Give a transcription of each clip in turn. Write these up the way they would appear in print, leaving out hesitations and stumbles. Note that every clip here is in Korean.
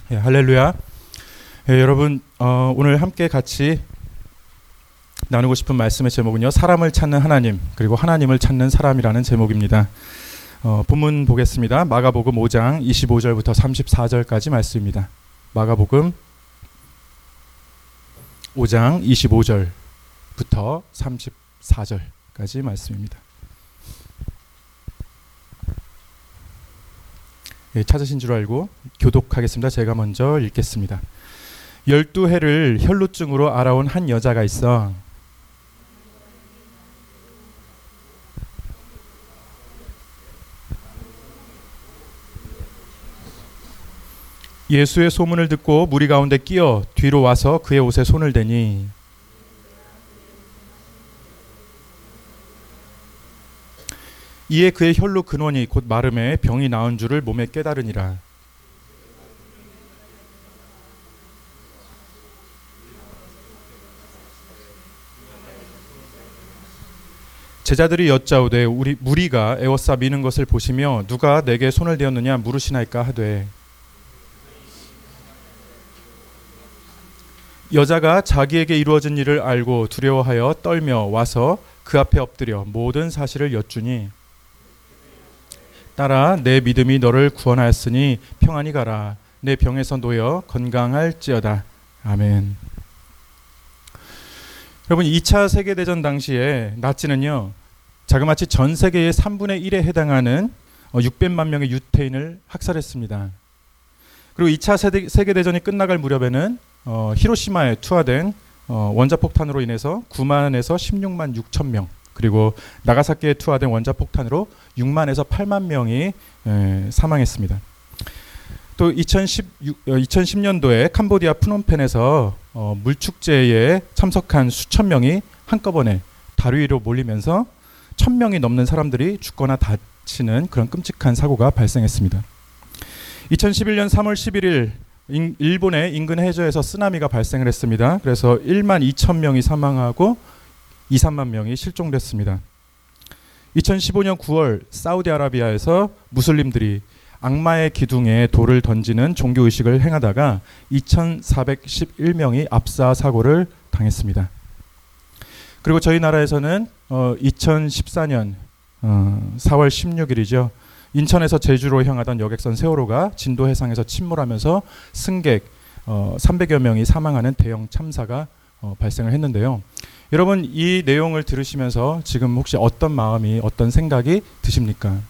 예, 할렐루야. 예, 여러분 오늘 함께 같이 나누고 싶은 말씀의 제목은요, 사람을 찾는 하나님 그리고 하나님을 찾는 사람이라는 제목입니다. 본문 보겠습니다. 마가복음 5장 25절부터 34절까지 말씀입니다. 마가복음 5장 25절부터 34절까지 말씀입니다. 예, 찾으신 줄 알고 교독하겠습니다. 제가 먼저 읽겠습니다. 12해를 혈루증으로 앓아온 한 여자가 있어 예수의 소문을 듣고 무리 가운데 끼어 뒤로 와서 그의 옷에 손을 대니 이에 그의 혈루 근원이 곧 마름에 병이 나은 줄을 몸에 깨달으니라. 제자들이 여짜오되 우리 무리가 에워싸 미는 것을 보시며 누가 내게 손을 대었느냐 물으시나이까 하되 여자가 자기에게 이루어진 일을 알고 두려워하여 떨며 와서 그 앞에 엎드려 모든 사실을 여쭈니 딸아, 내 믿음이 너를 구원하였으니 평안히 가라. 내 병에서 놓여 건강할지어다. 아멘. 여러분, 2차 세계대전 당시에 나치는요, 자그마치 전 세계의 3분의 1에 해당하는 600만 명의 유태인을 학살했습니다. 그리고 2차 세계대전이 끝나갈 무렵에는 히로시마에 투하된 원자폭탄으로 인해서 9만에서 16만 6천 명, 그리고 나가사키에 투하된 원자폭탄으로 6만에서 8만 명이 사망했습니다. 또 2010년도에 캄보디아 프놈펜에서 물축제에 참석한 수천 명이 한꺼번에 다리 위로 몰리면서 1000명이 넘는 사람들이 죽거나 다치는 그런 끔찍한 사고가 발생했습니다. 2011년 3월 11일 일본의 인근 해저에서 쓰나미가 발생을 했습니다. 그래서 1만 2천 명이 사망하고 2, 3만 명이 실종됐습니다. 2015년 9월 사우디아라비아에서 무슬림들이 악마의 기둥에 돌을 던지는 종교의식을 행하다가 2,411명이 압사 사고를 당했습니다. 그리고 저희 나라에서는 2014년 4월 16일이죠. 인천에서 제주로 향하던 여객선 세월호가 진도 해상에서 침몰하면서 승객 300여 명이 사망하는 대형 참사가 발생을 했는데요. 여러분, 이 내용을 들으시면서 지금 혹시 어떤 마음이, 어떤 생각이 드십니까?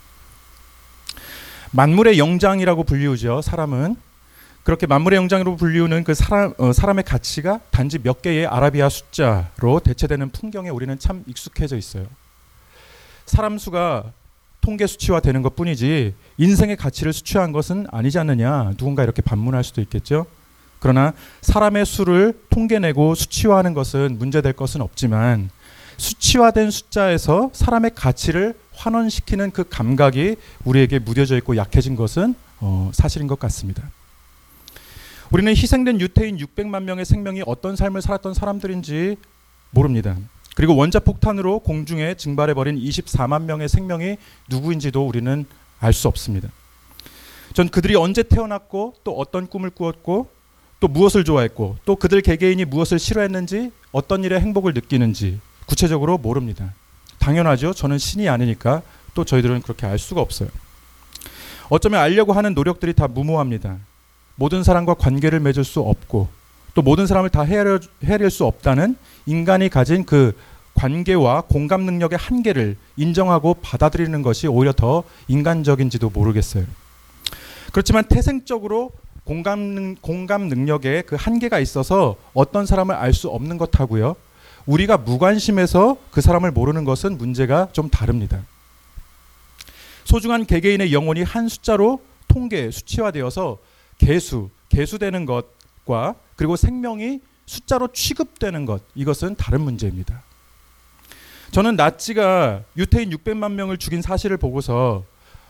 만물의 영장이라고 불리우죠. 사람은 그렇게 만물의 영장으로 불리우는 그 사람의 가치가 단지 몇 개의 아라비아 숫자로 대체되는 풍경에 우리는 참 익숙해져 있어요. 사람 수가 통계 수치화되는 것뿐이지 인생의 가치를 수치화한 것은 아니지 않느냐, 누군가 이렇게 반문할 수도 있겠죠. 그러나 사람의 수를 통계내고 수치화하는 것은 문제될 것은 없지만 수치화된 숫자에서 사람의 가치를 환원시키는 그 감각이 우리에게 무뎌져 있고 약해진 것은 사실인 것 같습니다. 우리는 희생된 유태인 600만 명의 생명이 어떤 삶을 살았던 사람들인지 모릅니다. 그리고 원자폭탄으로 공중에 증발해버린 24만 명의 생명이 누구인지도 우리는 알 수 없습니다. 전 그들이 언제 태어났고 또 어떤 꿈을 꾸었고 또 무엇을 좋아했고 또 그들 개개인이 무엇을 싫어했는지 어떤 일에 행복을 느끼는지 구체적으로 모릅니다. 당연하죠. 저는 신이 아니니까 또 저희들은 그렇게 알 수가 없어요. 어쩌면 알려고 하는 노력들이 다 무모합니다. 모든 사람과 관계를 맺을 수 없고 또 모든 사람을 다 헤아릴 수 없다는 인간이 가진 그 관계와 공감 능력의 한계를 인정하고 받아들이는 것이 오히려 더 인간적인지도 모르겠어요. 그렇지만 태생적으로 공감 능력에 그 한계가 있어서 어떤 사람을 알 수 없는 것하고요, 우리가 무관심해서 그 사람을 모르는 것은 문제가 좀 다릅니다. 소중한 개개인의 영혼이 한 숫자로 통계 수치화되어서 개수되는 것과 그리고 생명이 숫자로 취급되는 것, 이것은 다른 문제입니다. 저는 나치가 유태인 600만 명을 죽인 사실을 보고서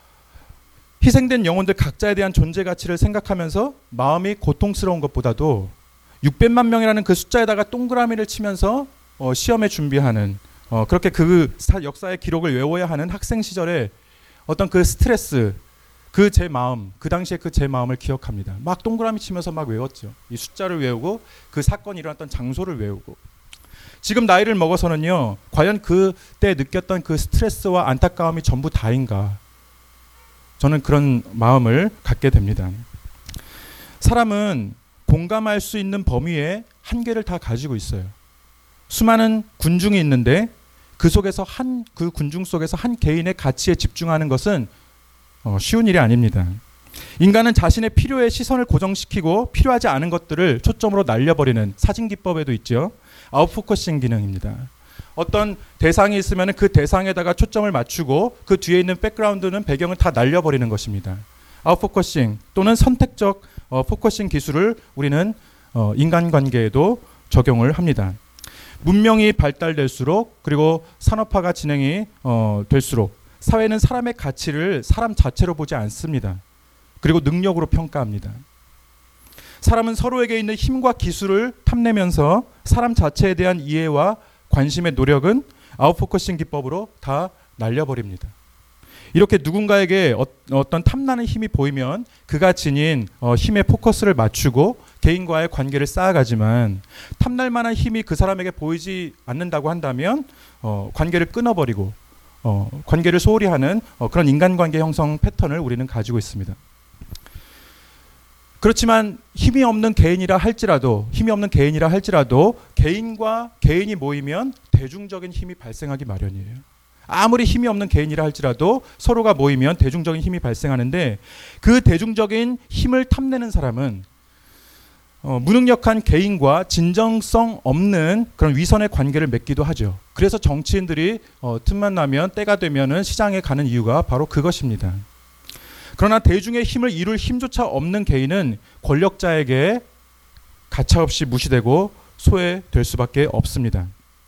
희생된 영혼들 각자에 대한 존재 가치를 생각하면서 마음이 고통스러운 것보다도 600만 명이라는 그 숫자에다가 동그라미를 치면서 시험에 준비하는 그렇게 그 역사의 기록을 외워야 하는 학생 시절에 어떤 그 스트레스, 그 제 마음, 그 당시에 그 제 마음을 기억합니다. 막 동그라미 치면서 막 외웠죠. 이 숫자를 외우고 그 사건이 일어났던 장소를 외우고. 지금 나이를 먹어서는요, 과연 그때 느꼈던 그 스트레스와 안타까움이 전부 다인가? 저는 그런 마음을 갖게 됩니다. 사람은 공감할 수 있는 범위의 한계를 다 가지고 있어요. 수많은 군중이 있는데 그 속에서 그 군중 속에서 한 개인의 가치에 집중하는 것은 쉬운 일이 아닙니다. 인간은 자신의 필요에 시선을 고정시키고 필요하지 않은 것들을 초점으로 날려버리는 사진기법에도 있죠. 아웃포커싱 기능입니다. 어떤 대상이 있으면 그 대상에다가 초점을 맞추고 그 뒤에 있는 백그라운드는 배경을 다 날려버리는 것입니다. 아웃포커싱 또는 선택적 포커싱 기술을 우리는 인간관계에도 적용을 합니다. 문명이 발달될수록 그리고 산업화가 진행이 될수록 사회는 사람의 가치를 사람 자체로 보지 않습니다. 그리고 능력으로 평가합니다. 사람은 서로에게 있는 힘과 기술을 탐내면서 사람 자체에 대한 이해와 관심의 노력은 아웃포커싱 기법으로 다 날려버립니다. 이렇게 누군가에게 어떤 탐나는 힘이 보이면 그가 지닌 힘의 포커스를 맞추고 개인과의 관계를 쌓아가지만 탐날 만한 힘이 그 사람에게 보이지 않는다고 한다면 관계를 끊어버리고 관계를 소홀히 하는 그런 인간관계 형성 패턴을 우리는 가지고 있습니다. 그렇지만 힘이 없는 개인이라 할지라도 개인과 개인이 모이면 대중적인 힘이 발생하기 마련이에요. 아무리 힘이 없는 개인이라 할지라도 서로가 모이면 대중적인 힘이 발생하는데 그 대중적인 힘을 탐내는 사람은 무능력한 개인과 진정성 없는 그런 위선의 관계를 맺기도 하죠. 그래서 정치인들이 틈만 나면 때가 되면은 시장에 가는 이유가 바로 그것입니다. 그러나 대중의 힘을 이룰 힘조차 없는 개인은 권력자에게 가차없이 무시되고 소외될 수밖에 없습니다.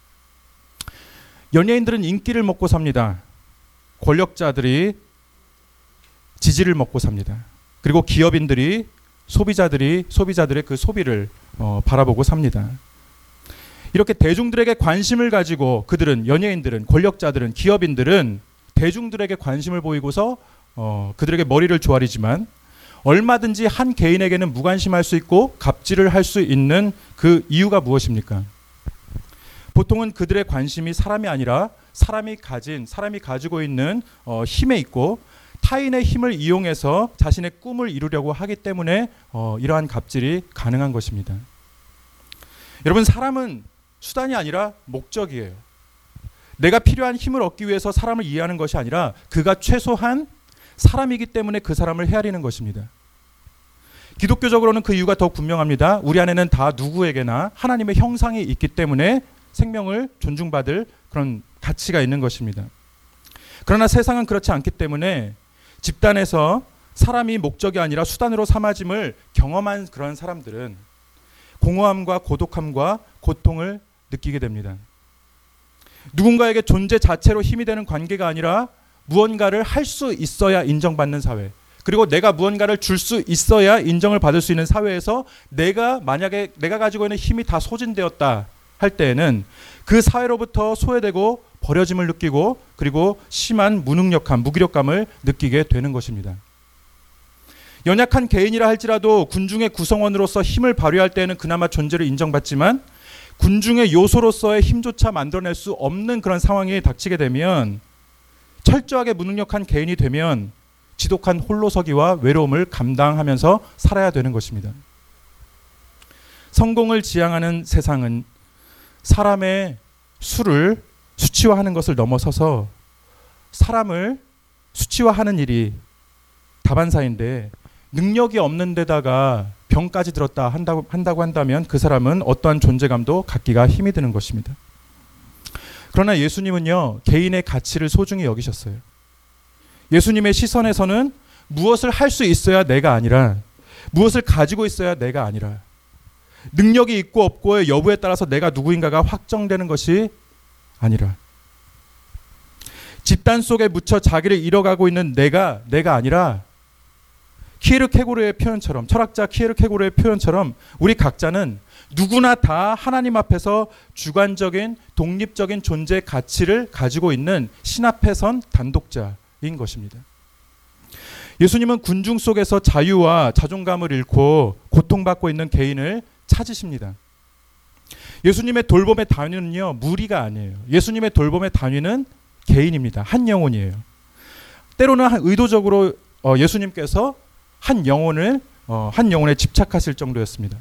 연예인들은 인기를 먹고 삽니다. 권력자들이 지지를 먹고 삽니다. 그리고 기업인들이 소비자들의 그 소비를 바라보고 삽니다. 이렇게 대중들에게 관심을 가지고 그들은 연예인들은 권력자들은 기업인들은 대중들에게 관심을 보이고서 그들에게 머리를 조아리지만 얼마든지 한 개인에게는 무관심할 수 있고 갑질을 할 수 있는 그 이유가 무엇입니까? 보통은 그들의 관심이 사람이 아니라 사람이 가지고 있는 힘에 있고 타인의 힘을 이용해서 자신의 꿈을 이루려고 하기 때문에 이러한 갑질이 가능한 것입니다. 여러분, 사람은 수단이 아니라 목적이에요. 내가 필요한 힘을 얻기 위해서 사람을 이해하는 것이 아니라 그가 최소한 사람이기 때문에 그 사람을 헤아리는 것입니다. 기독교적으로는 그 이유가 더욱 분명합니다. 우리 안에는 다 누구에게나 하나님의 형상이 있기 때문에 생명을 존중받을 그런 가치가 있는 것입니다. 그러나 세상은 그렇지 않기 때문에 집단에서 사람이 목적이 아니라 수단으로 삼아짐을 경험한 그런 사람들은 공허함과 고독함과 고통을 느끼게 됩니다. 누군가에게 존재 자체로 힘이 되는 관계가 아니라 무언가를 할 수 있어야 인정받는 사회, 그리고 내가 무언가를 줄 수 있어야 인정을 받을 수 있는 사회에서 만약에 내가 가지고 있는 힘이 다 소진되었다 할 때에는 그 사회로부터 소외되고 버려짐을 느끼고 그리고 심한 무기력감을 느끼게 되는 것입니다. 연약한 개인이라 할지라도 군중의 구성원으로서 힘을 발휘할 때는 그나마 존재를 인정받지만 군중의 요소로서의 힘조차 만들어낼 수 없는 그런 상황이 닥치게 되면 철저하게 무능력한 개인이 되면 지독한 홀로서기와 외로움을 감당하면서 살아야 되는 것입니다. 성공을 지향하는 세상은 사람의 수를 수치화하는 것을 넘어서서 사람을 수치화하는 일이 다반사인데 능력이 없는 데다가 병까지 들었다 한다고 한다면 그 사람은 어떠한 존재감도 갖기가 힘이 드는 것입니다. 그러나 예수님은요, 개인의 가치를 소중히 여기셨어요. 예수님의 시선에서는 무엇을 할 수 있어야 내가 아니라 무엇을 가지고 있어야 내가 아니라 능력이 있고 없고의 여부에 따라서 내가 누구인가가 확정되는 것이 아니라 집단 속에 묻혀 자기를 잃어가고 있는 내가 아니라 키에르케고르의 표현처럼, 철학자 키에르케고르의 표현처럼 우리 각자는 누구나 다 하나님 앞에서 주관적인 독립적인 존재 가치를 가지고 있는 신 앞에 선 단독자인 것입니다. 예수님은 군중 속에서 자유와 자존감을 잃고 고통받고 있는 개인을 찾으십니다. 예수님의 돌봄의 단위는요, 무리가 아니에요. 예수님의 돌봄의 단위는 개인입니다. 한 영혼이에요. 때로는 의도적으로 예수님께서 한 영혼에 집착하실 정도였습니다.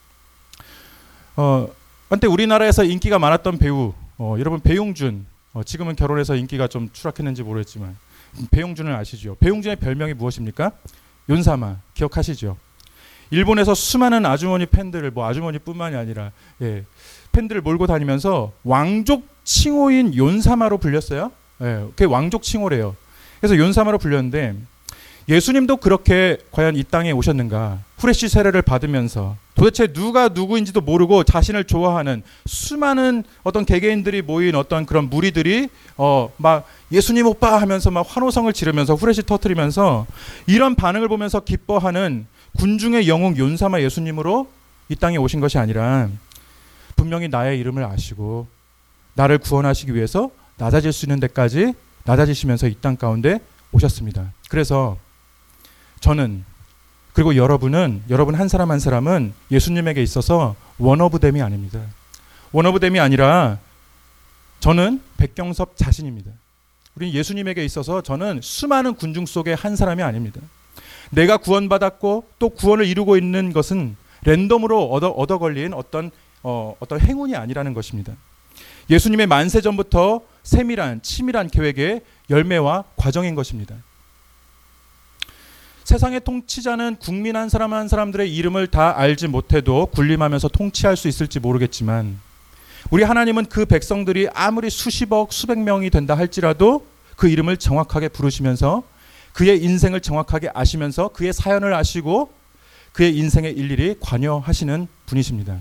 한때 우리나라에서 인기가 많았던 배우, 여러분 배용준, 지금은 결혼해서 인기가 좀 추락했는지 모르겠지만 배용준을 아시죠? 배용준의 별명이 무엇입니까? 윤사마, 기억하시죠? 일본에서 수많은 아주머니 팬들을, 아주머니뿐만이 아니라 팬들을 몰고 다니면서 왕족 칭호인 윤사마로 불렸어요. 그게 왕족 칭호래요. 그래서 윤사마로 불렸는데, 예수님도 그렇게 과연 이 땅에 오셨는가? 후레쉬 세례를 받으면서 도대체 누가 누구인지도 모르고 자신을 좋아하는 수많은 어떤 개개인들이 모인 어떤 그런 무리들이 막 예수님 오빠 하면서 막 환호성을 지르면서 후레쉬 터뜨리면서 이런 반응을 보면서 기뻐하는 군중의 영웅 윤사마 예수님으로 이 땅에 오신 것이 아니라 분명히 나의 이름을 아시고 나를 구원하시기 위해서 낮아질 수 있는 데까지 낮아지시면서 이 땅 가운데 오셨습니다. 그래서 저는, 그리고 여러분 한 사람 한 사람은 예수님에게 있어서 원오브댐이 아닙니다. 원오브댐이 아니라 저는 백경섭 자신입니다. 우리 예수님에게 있어서 저는 수많은 군중 속의 한 사람이 아닙니다. 내가 구원받았고 또 구원을 이루고 있는 것은 랜덤으로 얻어 걸린 어떤 행운이 아니라는 것입니다. 예수님의 만세 전부터 세밀한 치밀한 계획의 열매와 과정인 것입니다. 세상의 통치자는 국민 한 사람 한 사람들의 이름을 다 알지 못해도 군림하면서 통치할 수 있을지 모르겠지만, 우리 하나님은 그 백성들이 아무리 수십억 수백 명이 된다 할지라도 그 이름을 정확하게 부르시면서 그의 인생을 정확하게 아시면서 그의 사연을 아시고 그의 인생에 일일이 관여하시는 분이십니다.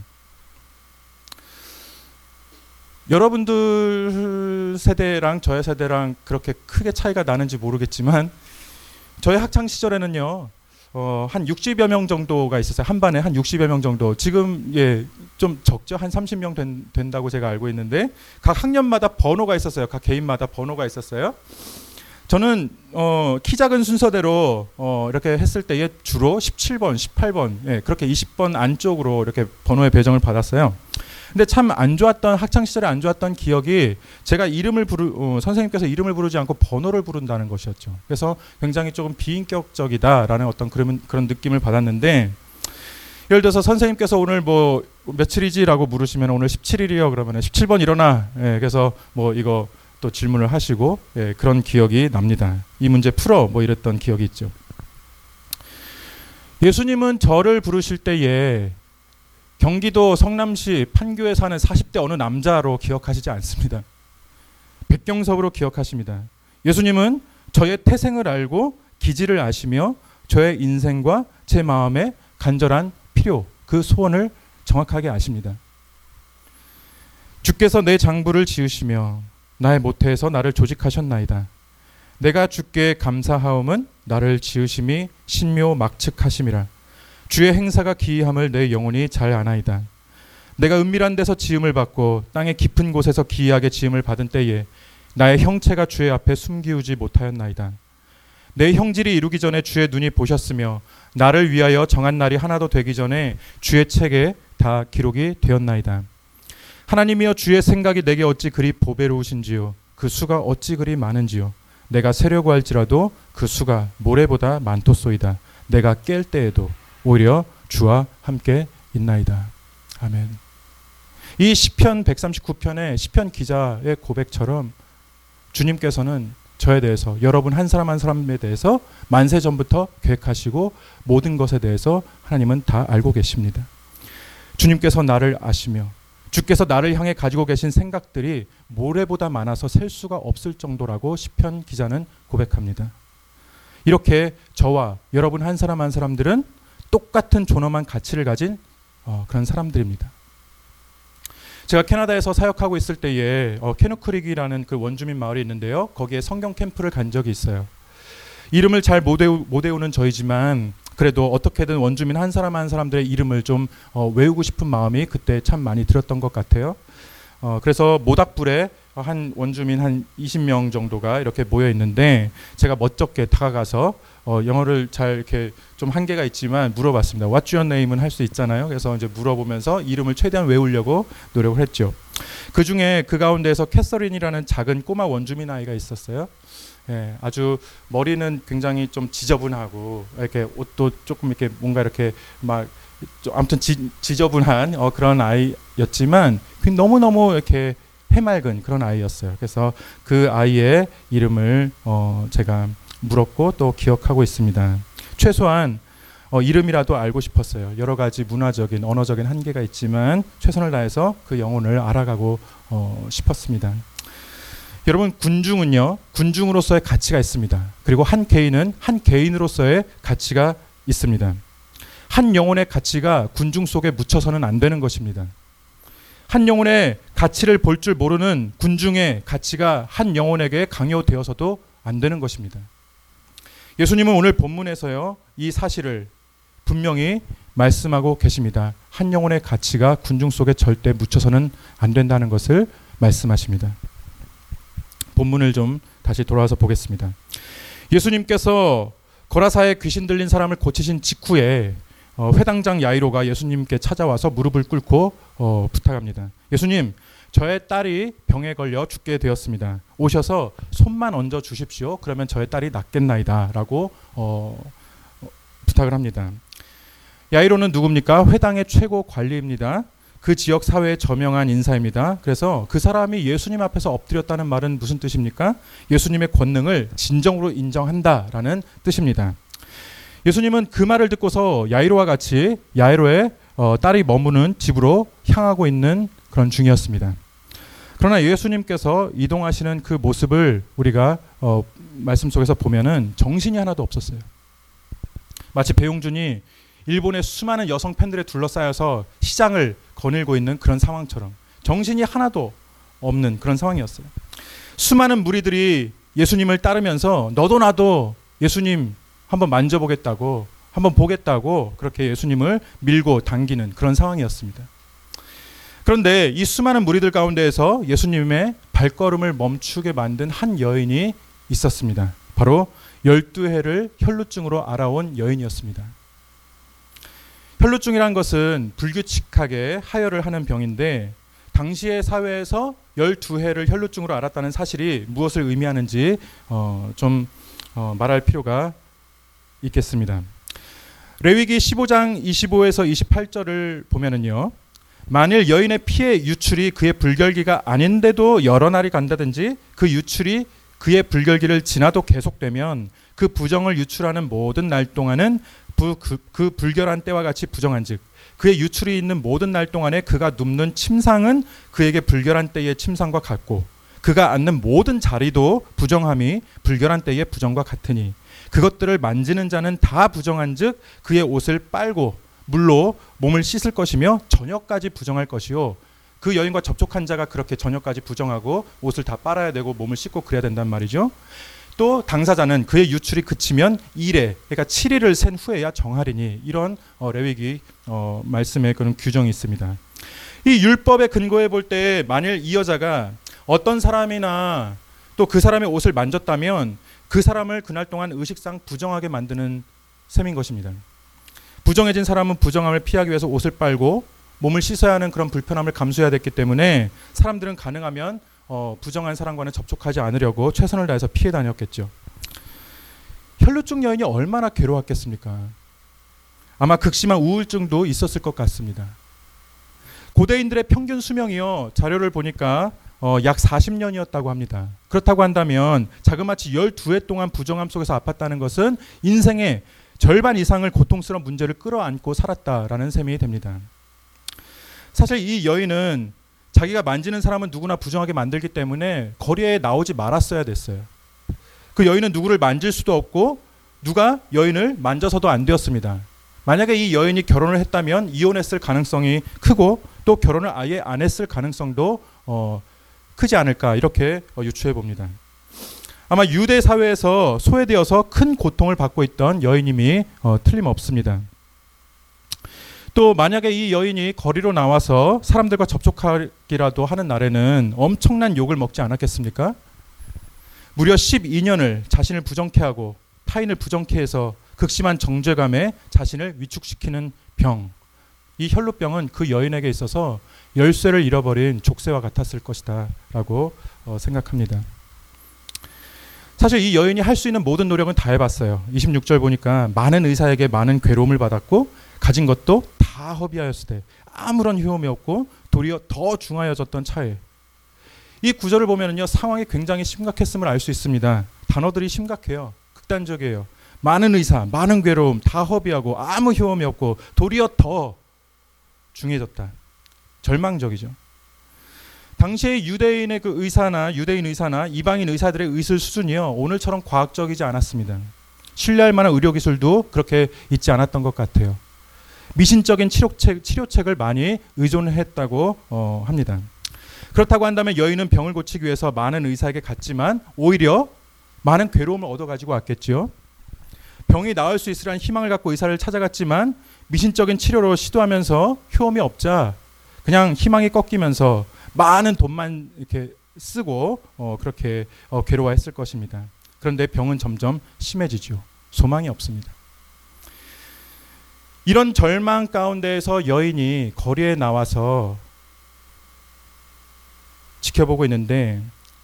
여러분들 세대랑 저의 세대랑 그렇게 크게 차이가 나는지 모르겠지만, 저희 학창 시절에는요, 한 60여 명 정도가 있었어요. 한 반에 한 60여 명 정도. 지금 좀 적죠. 한 30명 된다고 제가 알고 있는데, 각 학년마다 번호가 있었어요. 각 개인마다 번호가 있었어요. 저는 키 작은 순서대로 이렇게 했을 때에 주로 17번, 18번, 그렇게 20번 안쪽으로 이렇게 번호의 배정을 받았어요. 근데 참 안 좋았던, 학창 시절에 안 좋았던 기억이, 제가 선생님께서 이름을 부르지 않고 번호를 부른다는 것이었죠. 그래서 굉장히 조금 비인격적이다라는 어떤 그런 느낌을 받았는데, 예를 들어서 선생님께서 오늘 뭐 며칠이지라고 물으시면 오늘 17일이요 그러면 17번 일어나. 그래서 뭐 이거 또 질문을 하시고, 그런 기억이 납니다. 이 문제 풀어 뭐 이랬던 기억이 있죠. 예수님은 저를 부르실 때에 경기도 성남시 판교에 사는 40대 어느 남자로 기억하시지 않습니다. 백경섭으로 기억하십니다. 예수님은 저의 태생을 알고 기질을 아시며 저의 인생과 제 마음의 간절한 필요, 그 소원을 정확하게 아십니다. 주께서 내 장부를 지으시며 나의 모태에서 나를 조직하셨나이다. 내가 주께 감사하옴은 나를 지으심이 신묘막측하심이라. 주의 행사가 기이함을 내 영혼이 잘 아나이다. 내가 은밀한 데서 지음을 받고 땅의 깊은 곳에서 기이하게 지음을 받은 때에 나의 형체가 주의 앞에 숨기우지 못하였나이다. 내 형질이 이루기 전에 주의 눈이 보셨으며 나를 위하여 정한 날이 하나도 되기 전에 주의 책에 다 기록이 되었나이다. 하나님이여, 주의 생각이 내게 어찌 그리 보배로우신지요. 그 수가 어찌 그리 많은지요. 내가 세려고 할지라도 그 수가 모래보다 많도소이다. 내가 깰 때에도 오히려 주와 함께 있나이다. 아멘. 이 시편 139편의 시편 기자의 고백처럼 주님께서는 저에 대해서, 여러분 한 사람 한 사람에 대해서 만세 전부터 계획하시고 모든 것에 대해서 하나님은 다 알고 계십니다. 주님께서 나를 아시며 주께서 나를 향해 가지고 계신 생각들이 모래보다 많아서 셀 수가 없을 정도라고 시편 기자는 고백합니다. 이렇게 저와 여러분 한 사람 한 사람들은 똑같은 존엄한 가치를 가진 그런 사람들입니다. 제가 캐나다에서 사역하고 있을 때에 캐누크릭이라는 그 원주민 마을이 있는데요. 거기에 성경 캠프를 간 적이 있어요. 이름을 잘 못 외우는 저희지만 그래도 어떻게든 원주민 한 사람 한 사람들의 이름을 좀 외우고 싶은 마음이 그때 참 많이 들었던 것 같아요. 그래서 모닥불에 한 원주민 한 20명 정도가 이렇게 모여 있는데 제가 멋쩍게 다가가서 영어를 잘 이렇게 좀 한계가 있지만 물어봤습니다. What's your name은 할 수 있잖아요. 그래서 이제 물어보면서 이름을 최대한 외우려고 노력을 했죠. 그 중에 그 가운데에서 캐서린이라는 작은 꼬마 원주민 아이가 있었어요. 예, 아주 머리는 굉장히 좀 지저분하고 이렇게 옷도 조금 이렇게 뭔가 이렇게 막 아무튼 지저분한 그런 아이였지만 너무너무 이렇게 해맑은 그런 아이였어요. 그래서 그 아이의 이름을 제가 물었고 또 기억하고 있습니다. 최소한 이름이라도 알고 싶었어요. 여러 가지 문화적인 언어적인 한계가 있지만 최선을 다해서 그 영혼을 알아가고 싶었습니다. 여러분, 군중은요, 군중으로서의 가치가 있습니다. 그리고 한 개인은 한 개인으로서의 가치가 있습니다. 한 영혼의 가치가 군중 속에 묻혀서는 안 되는 것입니다. 한 영혼의 가치를 볼 줄 모르는 군중의 가치가 한 영혼에게 강요되어서도 안 되는 것입니다. 예수님은 오늘 본문에서요, 이 사실을 분명히 말씀하고 계십니다. 한 영혼의 가치가 군중 속에 절대 묻혀서는 안 된다는 것을 말씀하십니다. 본문을 좀 다시 돌아와서 보겠습니다. 예수님께서 거라사에 귀신 들린 사람을 고치신 직후에 회당장 야이로가 예수님께 찾아와서 무릎을 꿇고 부탁합니다. 예수님, 저의 딸이 병에 걸려 죽게 되었습니다. 오셔서 손만 얹어 주십시오. 그러면 저의 딸이 낫겠나이다 라고 부탁을 합니다. 야이로는 누굽니까? 회당의 최고 관리입니다. 그 지역 사회에 저명한 인사입니다. 그래서 그 사람이 예수님 앞에서 엎드렸다는 말은 무슨 뜻입니까? 예수님의 권능을 진정으로 인정한다라는 뜻입니다. 예수님은 그 말을 듣고서 야이로와 같이 야이로의 딸이 머무는 집으로 향하고 있는 그런 중이었습니다. 그러나 예수님께서 이동하시는 그 모습을 우리가 말씀 속에서 보면은 정신이 하나도 없었어요. 마치 배용준이 일본의 수많은 여성 팬들에 둘러싸여서 시장을 거닐고 있는 그런 상황처럼 정신이 하나도 없는 그런 상황이었어요. 수많은 무리들이 예수님을 따르면서 너도 나도 예수님 한번 만져보겠다고, 한번 보겠다고 그렇게 예수님을 밀고 당기는 그런 상황이었습니다. 그런데 이 수많은 무리들 가운데에서 예수님의 발걸음을 멈추게 만든 한 여인이 있었습니다. 바로 12해를 혈루증으로 앓아온 여인이었습니다. 혈루증이란 것은 불규칙하게 하혈을 하는 병인데 당시의 사회에서 12해를 혈루증으로 앓았다는 사실이 무엇을 의미하는지 좀 말할 필요가 있겠습니다. 레위기 15장 25에서 28절을 보면은요, 만일 여인의 피의 유출이 그의 불결기가 아닌데도 여러 날이 간다든지 그 유출이 그의 불결기를 지나도 계속되면 그 부정을 유출하는 모든 날 동안은 그 불결한 때와 같이 부정한즉 그의 유출이 있는 모든 날 동안에 그가 눕는 침상은 그에게 불결한 때의 침상과 같고 그가 앉는 모든 자리도 부정함이 불결한 때의 부정과 같으니 그것들을 만지는 자는 다 부정한즉 그의 옷을 빨고 물로 몸을 씻을 것이며 저녁까지 부정할 것이요. 그 여인과 접촉한 자가 그렇게 저녁까지 부정하고 옷을 다 빨아야 되고 몸을 씻고 그래야 된단 말이죠. 또 당사자는 그의 유출이 그치면 1회, 그러니까 7일을 센 후에야 정하리니, 이런 레위기 말씀에 그런 규정이 있습니다. 이 율법에 근거해 볼 때 만일 이 여자가 어떤 사람이나 또 그 사람의 옷을 만졌다면 그 사람을 그날 동안 의식상 부정하게 만드는 셈인 것입니다. 부정해진 사람은 부정함을 피하기 위해서 옷을 빨고 몸을 씻어야 하는 그런 불편함을 감수해야 됐기 때문에 사람들은 가능하면 부정한 사람과는 접촉하지 않으려고 최선을 다해서 피해 다녔겠죠. 혈루증 여인이 얼마나 괴로웠겠습니까? 아마 극심한 우울증도 있었을 것 같습니다. 고대인들의 평균 수명이요, 자료를 보니까 약 40년이었다고 합니다. 그렇다고 한다면 자그마치 12해 동안 부정함 속에서 아팠다는 것은 인생의 절반 이상을 고통스러운 문제를 끌어안고 살았다라는 셈이 됩니다. 사실 이 여인은 자기가 만지는 사람은 누구나 부정하게 만들기 때문에 거리에 나오지 말았어야 됐어요. 그 여인은 누구를 만질 수도 없고 누가 여인을 만져서도 안 되었습니다. 만약에 이 여인이 결혼을 했다면 이혼했을 가능성이 크고 또 결혼을 아예 안 했을 가능성도 크지 않을까, 이렇게 유추해 봅니다. 아마 유대 사회에서 소외되어서 큰 고통을 받고 있던 여인임이 틀림없습니다. 또 만약에 이 여인이 거리로 나와서 사람들과 접촉하기라도 하는 날에는 엄청난 욕을 먹지 않았겠습니까? 무려 12년을 자신을 부정케 하고 타인을 부정케 해서 극심한 정죄감에 자신을 위축시키는 병, 이 혈루병은 그 여인에게 있어서 열쇠를 잃어버린 족쇄와 같았을 것이다 라고 생각합니다. 사실 이 여인이 할 수 있는 모든 노력은 다 해봤어요. 26절 보니까 많은 의사에게 많은 괴로움을 받았고 가진 것도 다 허비하였으되 아무런 효험이 없고 도리어 더 중하여졌던 차에, 이 구절을 보면은요, 상황이 굉장히 심각했음을 알 수 있습니다. 단어들이 심각해요. 극단적이에요. 많은 의사, 많은 괴로움, 다 허비하고 아무 효험이 없고 도리어 더 중해졌다. 절망적이죠. 당시의 유대인의 그 의사나 유대인 의사나 이방인 의사들의 의술 수준이요, 오늘처럼 과학적이지 않았습니다. 신뢰할 만한 의료 기술도 그렇게 있지 않았던 것 같아요. 미신적인 치료책을 많이 의존했다고 합니다. 그렇다고 한다면 여인은 병을 고치기 위해서 많은 의사에게 갔지만 오히려 많은 괴로움을 얻어가지고 왔겠죠. 병이 나을 수 있으라는 희망을 갖고 의사를 찾아갔지만 미신적인 치료로 시도하면서 효험이 없자 그냥 희망이 꺾이면서 많은 돈만 이렇게 쓰고 그렇게 괴로워했을 것입니다. 그런데 병은 점점 심해지죠. 소망이 없습니다. 이런 절망 가운데에서 여인이 거리에 나와서 지켜보고 있는데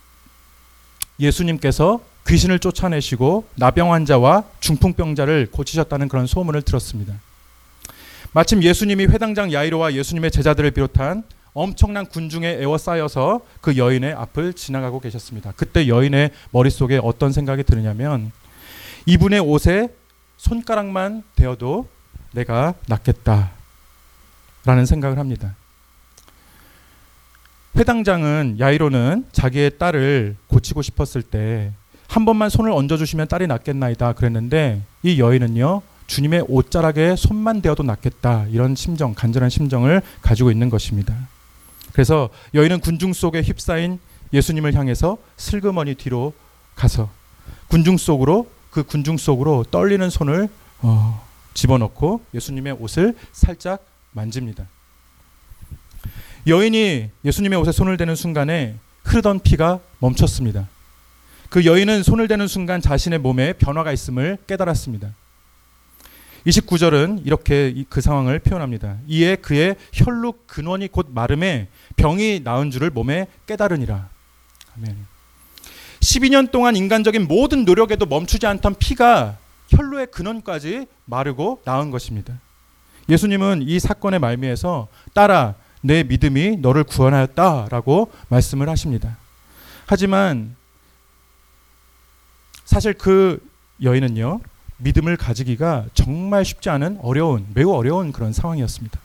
예수님께서 귀신을 쫓아내시고 나병 환자와 중풍병자를 고치셨다는 그런 소문을 들었습니다. 마침 예수님이 회당장 야이로와 예수님의 제자들을 비롯한 엄청난 군중에 에워싸여서 그 여인의 앞을 지나가고 계셨습니다. 그때 여인의 머릿속에 어떤 생각이 드느냐면 이분의 옷에 손가락만 대어도 내가 낫겠다라는 생각을 합니다. 회당장은, 야이로는 자기의 딸을 고치고 싶었을 때 한 번만 손을 얹어주시면 딸이 낫겠나이다 그랬는데 이 여인은요, 주님의 옷자락에 손만 대어도 낫겠다, 이런 심정, 간절한 심정을 가지고 있는 것입니다. 그래서 여인은 군중 속에 휩싸인 예수님을 향해서 슬그머니 뒤로 가서 군중 속으로 떨리는 손을 집어넣고 예수님의 옷을 살짝 만집니다. 여인이 예수님의 옷에 손을 대는 순간에 흐르던 피가 멈췄습니다. 그 여인은 손을 대는 순간 자신의 몸에 변화가 있음을 깨달았습니다. 29절은 이렇게 그 상황을 표현합니다. 이에 그의 혈루 근원이 곧 마름에 병이 나은 줄을 몸에 깨달으니라. 아멘. 12년 동안 인간적인 모든 노력에도 멈추지 않던 피가 혈루의 근원까지 마르고 나은 것입니다. 예수님은 이 사건의 말미에서 딸아, 내 믿음이 너를 구원하였다라고 말씀을 하십니다. 하지만 사실 그 여인은요, 믿음을 가지기가 정말 쉽지 않은 매우 어려운 그런 상황이었습니다.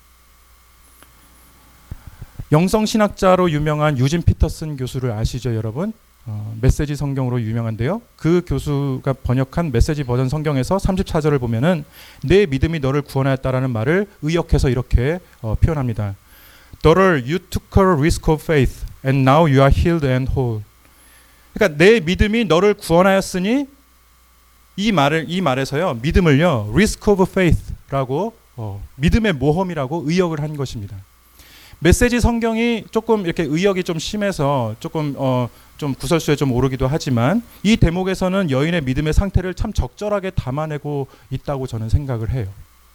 영성신학자로 유명한 유진 피터슨 교수를 아시죠, 여러분? 메시지 성경으로 유명한데요. 그 교수가 번역한 메시지 버전 성경에서 34절을 보면은 내 믿음이 너를 구원하였다라는 말을 의역해서 이렇게 표현합니다. Daughter, you took a risk of faith, and now you are healed and whole. 그러니까 내 믿음이 너를 구원하였으니, 이 말에서요, 믿음을요, risk of faith라고 믿음의 모험이라고 의역을 한 것입니다. 메시지 성경이 조금 이렇게 의역이 좀 심해서 조금 좀 구설수에 좀 오르기도 하지만 이 대목에서는 여인의 믿음의 상태를 참 적절하게 담아내고 있다고 저는 생각을 해요.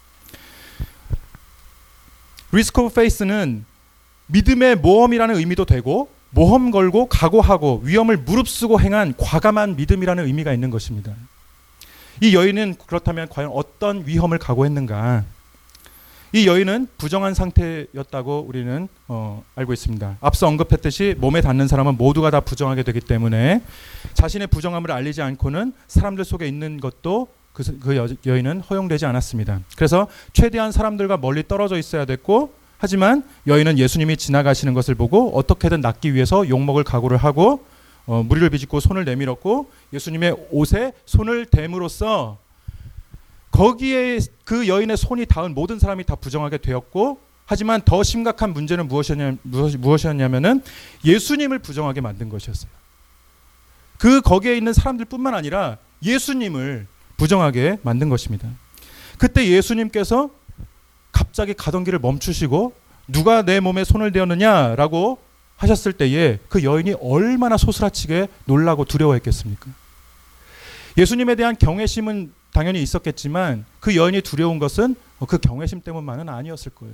risk of faith는 믿음의 모험이라는 의미도 되고 모험 걸고 각오하고 위험을 무릅쓰고 행한 과감한 믿음이라는 의미가 있는 것입니다. 이 여인은 그렇다면 과연 어떤 위험을 각오했는가? 이 여인은 부정한 상태였다고 우리는 알고 있습니다. 앞서 언급했듯이 몸에 닿는 사람은 모두가 다 부정하게 되기 때문에 자신의 부정함을 알리지 않고는 사람들 속에 있는 것도 그 여인은 허용되지 않았습니다. 그래서 최대한 사람들과 멀리 떨어져 있어야 됐고, 하지만 여인은 예수님이 지나가시는 것을 보고 어떻게든 낫기 위해서 욕먹을 각오를 하고 무리를 비집고 손을 내밀었고 예수님의 옷에 손을 댐으로써 거기에 그 여인의 손이 닿은 모든 사람이 다 부정하게 되었고, 하지만 더 심각한 문제는 무엇이었냐면은 예수님을 부정하게 만든 것이었어요. 거기에 있는 사람들뿐만 아니라 예수님을 부정하게 만든 것입니다. 그때 예수님께서 갑자기 가던 길을 멈추시고 누가 내 몸에 손을 대었느냐라고 하셨을 때에 그 여인이 얼마나 소스라치게 놀라고 두려워했겠습니까? 예수님에 대한 경외심은 당연히 있었겠지만 그 여인이 두려운 것은 그 경외심 때문만은 아니었을 거예요.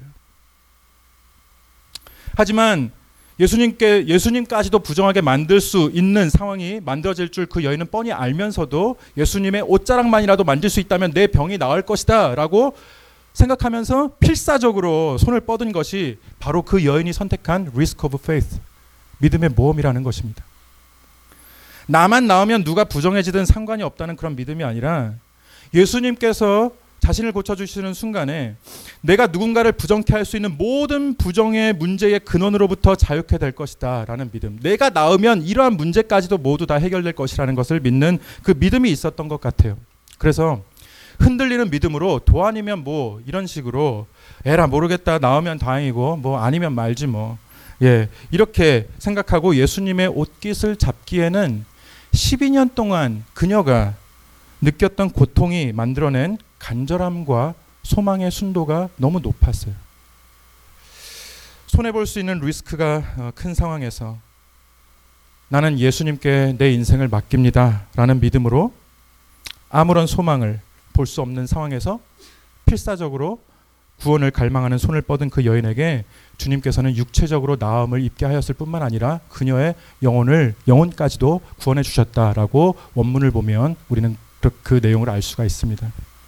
하지만 예수님까지도 부정하게 만들 수 있는 상황이 만들어질 줄 그 여인은 뻔히 알면서도 예수님의 옷자락만이라도 만질 수 있다면 내 병이 나을 것이다 라고 생각하면서 필사적으로 손을 뻗은 것이 바로 그 여인이 선택한 risk of faith, 믿음의 모험이라는 것입니다. 나만 나으면 누가 부정해지든 상관이 없다는 그런 믿음이 아니라 예수님께서 자신을 고쳐주시는 순간에 내가 누군가를 부정케 할 수 있는 모든 부정의 문제의 근원으로부터 자유케 될 것이다 라는 믿음, 내가 나으면 이러한 문제까지도 모두 다 해결될 것이라는 것을 믿는 그 믿음이 있었던 것 같아요. 그래서 흔들리는 믿음으로 도 아니면 뭐 이런 식으로 에라 모르겠다, 나으면 다행이고 뭐 아니면 말지 뭐, 이렇게 생각하고 예수님의 옷깃을 잡기에는 12년 동안 그녀가 느꼈던 고통이 만들어낸 간절함과 소망의 순도가 너무 높았어요. 손해볼 수 있는 리스크가 큰 상황에서 나는 예수님께 내 인생을 맡깁니다 라는 믿음으로 아무런 소망을 볼 수 없는 상황에서 필사적으로 구원을 갈망하는 손을 뻗은 그 여인에게 주님께서는 육체적으로 나음을 입게 하였을 뿐만 아니라 그녀의 영혼까지도 구원해 주셨다라고 원문을 보면 우리는 그 내용을 알 수가 있습니다.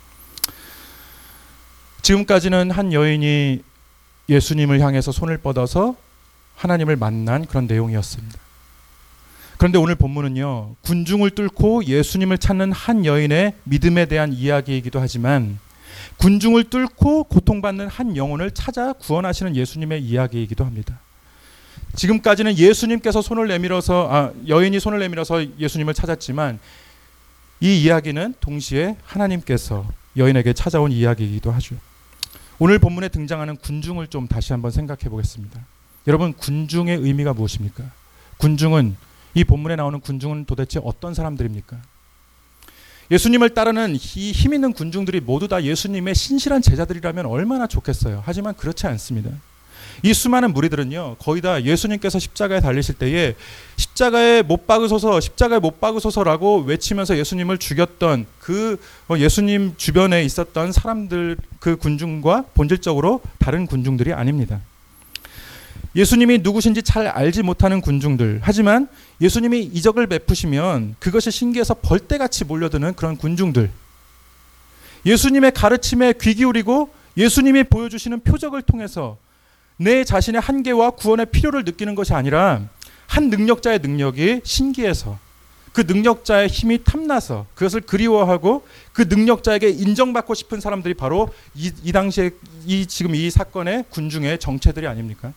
지금까지는 한 여인이 예수님을 향해서 손을 뻗어서 하나님을 만난 그런 내용이었습니다. 그런데 오늘 본문은요, 군중을 뚫고 예수님을 찾는 한 여인의 믿음에 대한 이야기이기도 하지만 군중을 뚫고 고통받는 한 영혼을 찾아 구원하시는 예수님의 이야기이기도 합니다. 지금까지는 예수님께서 여인이 손을 내밀어서 예수님을 찾았지만 이 이야기는 동시에 하나님께서 여인에게 찾아온 이야기이기도 하죠. 오늘 본문에 등장하는 군중을 좀 다시 한번 생각해 보겠습니다. 여러분, 군중의 의미가 무엇입니까? 이 본문에 나오는 군중은 도대체 어떤 사람들입니까? 예수님을 따르는 이 힘 있는 군중들이 모두 다 예수님의 신실한 제자들이라면 얼마나 좋겠어요. 하지만 그렇지 않습니다. 이 수많은 무리들은요, 거의 다 예수님께서 십자가에 달리실 때에 십자가에 못 박으소서라고 외치면서 예수님을 죽였던 그 예수님 주변에 있었던 사람들, 그 군중과 본질적으로 다른 군중들이 아닙니다. 예수님이 누구신지 잘 알지 못하는 군중들, 하지만 예수님이 이적을 베푸시면 그것이 신기해서 벌떼같이 몰려드는 그런 군중들, 예수님의 가르침에 귀 기울이고 예수님이 보여주시는 표적을 통해서 내 자신의 한계와 구원의 필요를 느끼는 것이 아니라 한 능력자의 능력이 신기해서 그 능력자의 힘이 탐나서 그것을 그리워하고 그 능력자에게 인정받고 싶은 사람들이 바로 이 당시에 지금 이 사건의 군중의 정체들이 아닙니까?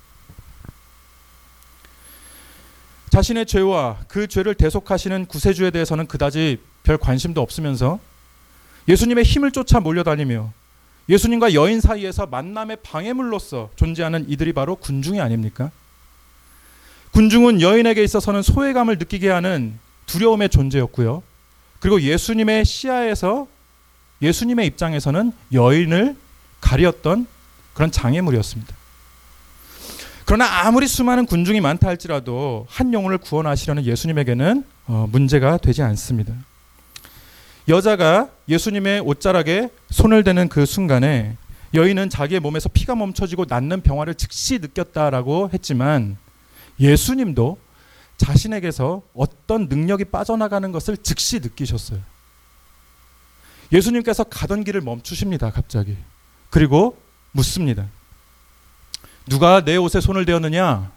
자신의 죄와 그 죄를 대속하시는 구세주에 대해서는 그다지 별 관심도 없으면서 예수님의 힘을 쫓아 몰려다니며 예수님과 여인 사이에서 만남의 방해물로서 존재하는 이들이 바로 군중이 아닙니까? 군중은 여인에게 있어서는 소외감을 느끼게 하는 두려움의 존재였고요. 그리고 예수님의 시야에서, 예수님의 입장에서는 여인을 가리었던 그런 장애물이었습니다. 그러나 아무리 수많은 군중이 많다 할지라도 한 영혼을 구원하시려는 예수님에게는 문제가 되지 않습니다. 여자가 예수님의 옷자락에 손을 대는 그 순간에 여인은 자기의 몸에서 피가 멈춰지고 낫는 병화를 즉시 느꼈다라고 했지만 예수님도 자신에게서 어떤 능력이 빠져나가는 것을 즉시 느끼셨어요. 예수님께서 가던 길을 멈추십니다. 갑자기. 그리고 묻습니다. 누가 내 옷에 손을 대었느냐?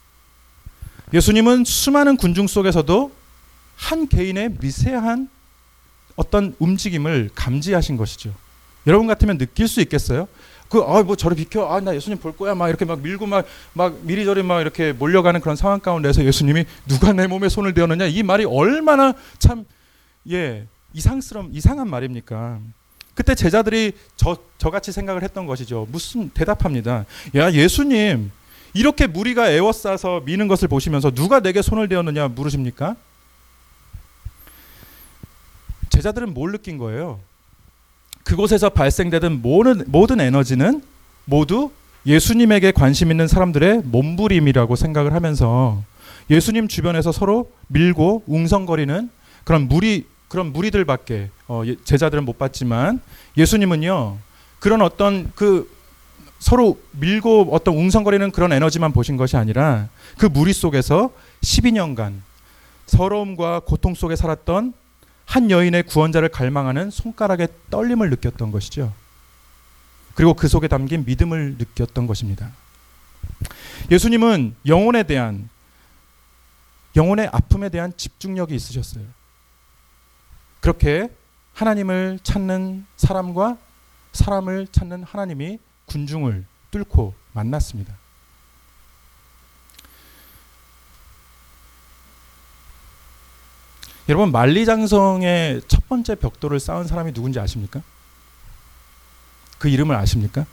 예수님은 수많은 군중 속에서도 한 개인의 미세한 어떤 움직임을 감지하신 것이죠. 여러분 같으면 느낄 수 있겠어요? 뭐 저리 비켜, 나 예수님 볼 거야, 막 이렇게 막 밀고 막 미리저리 막 이렇게 몰려가는 그런 상황 가운데서 예수님이 누가 내 몸에 손을 대었느냐, 이 말이 얼마나 참 이상한 말입니까? 그때 제자들이 저같이 생각을 했던 것이죠. 무슨 대답합니다. 야, 예수님, 이렇게 무리가 에워싸서 미는 것을 보시면서 누가 내게 손을 대었느냐 물으십니까? 제자들은 뭘 느낀 거예요? 그곳에서 발생되던 모든 에너지는 모두 예수님에게 관심 있는 사람들의 몸부림이라고 생각을 하면서 예수님 주변에서 서로 밀고 웅성거리는 그런 무리들밖에 제자들은 못 봤지만, 예수님은요 그런 어떤 그 서로 밀고 어떤 웅성거리는 그런 에너지만 보신 것이 아니라 그 무리 속에서 12년간 서러움과 고통 속에 살았던 한 여인의 구원자를 갈망하는 손가락의 떨림을 느꼈던 것이죠. 그리고 그 속에 담긴 믿음을 느꼈던 것입니다. 예수님은 영혼의 아픔에 대한 집중력이 있으셨어요. 그렇게 하나님을 찾는 사람과 사람을 찾는 하나님이 군중을 뚫고 만났습니다. 여러분, 만리장성의 첫 번째 벽돌을 쌓은 사람이 누군지 아십니까? 그 이름을 아십니까?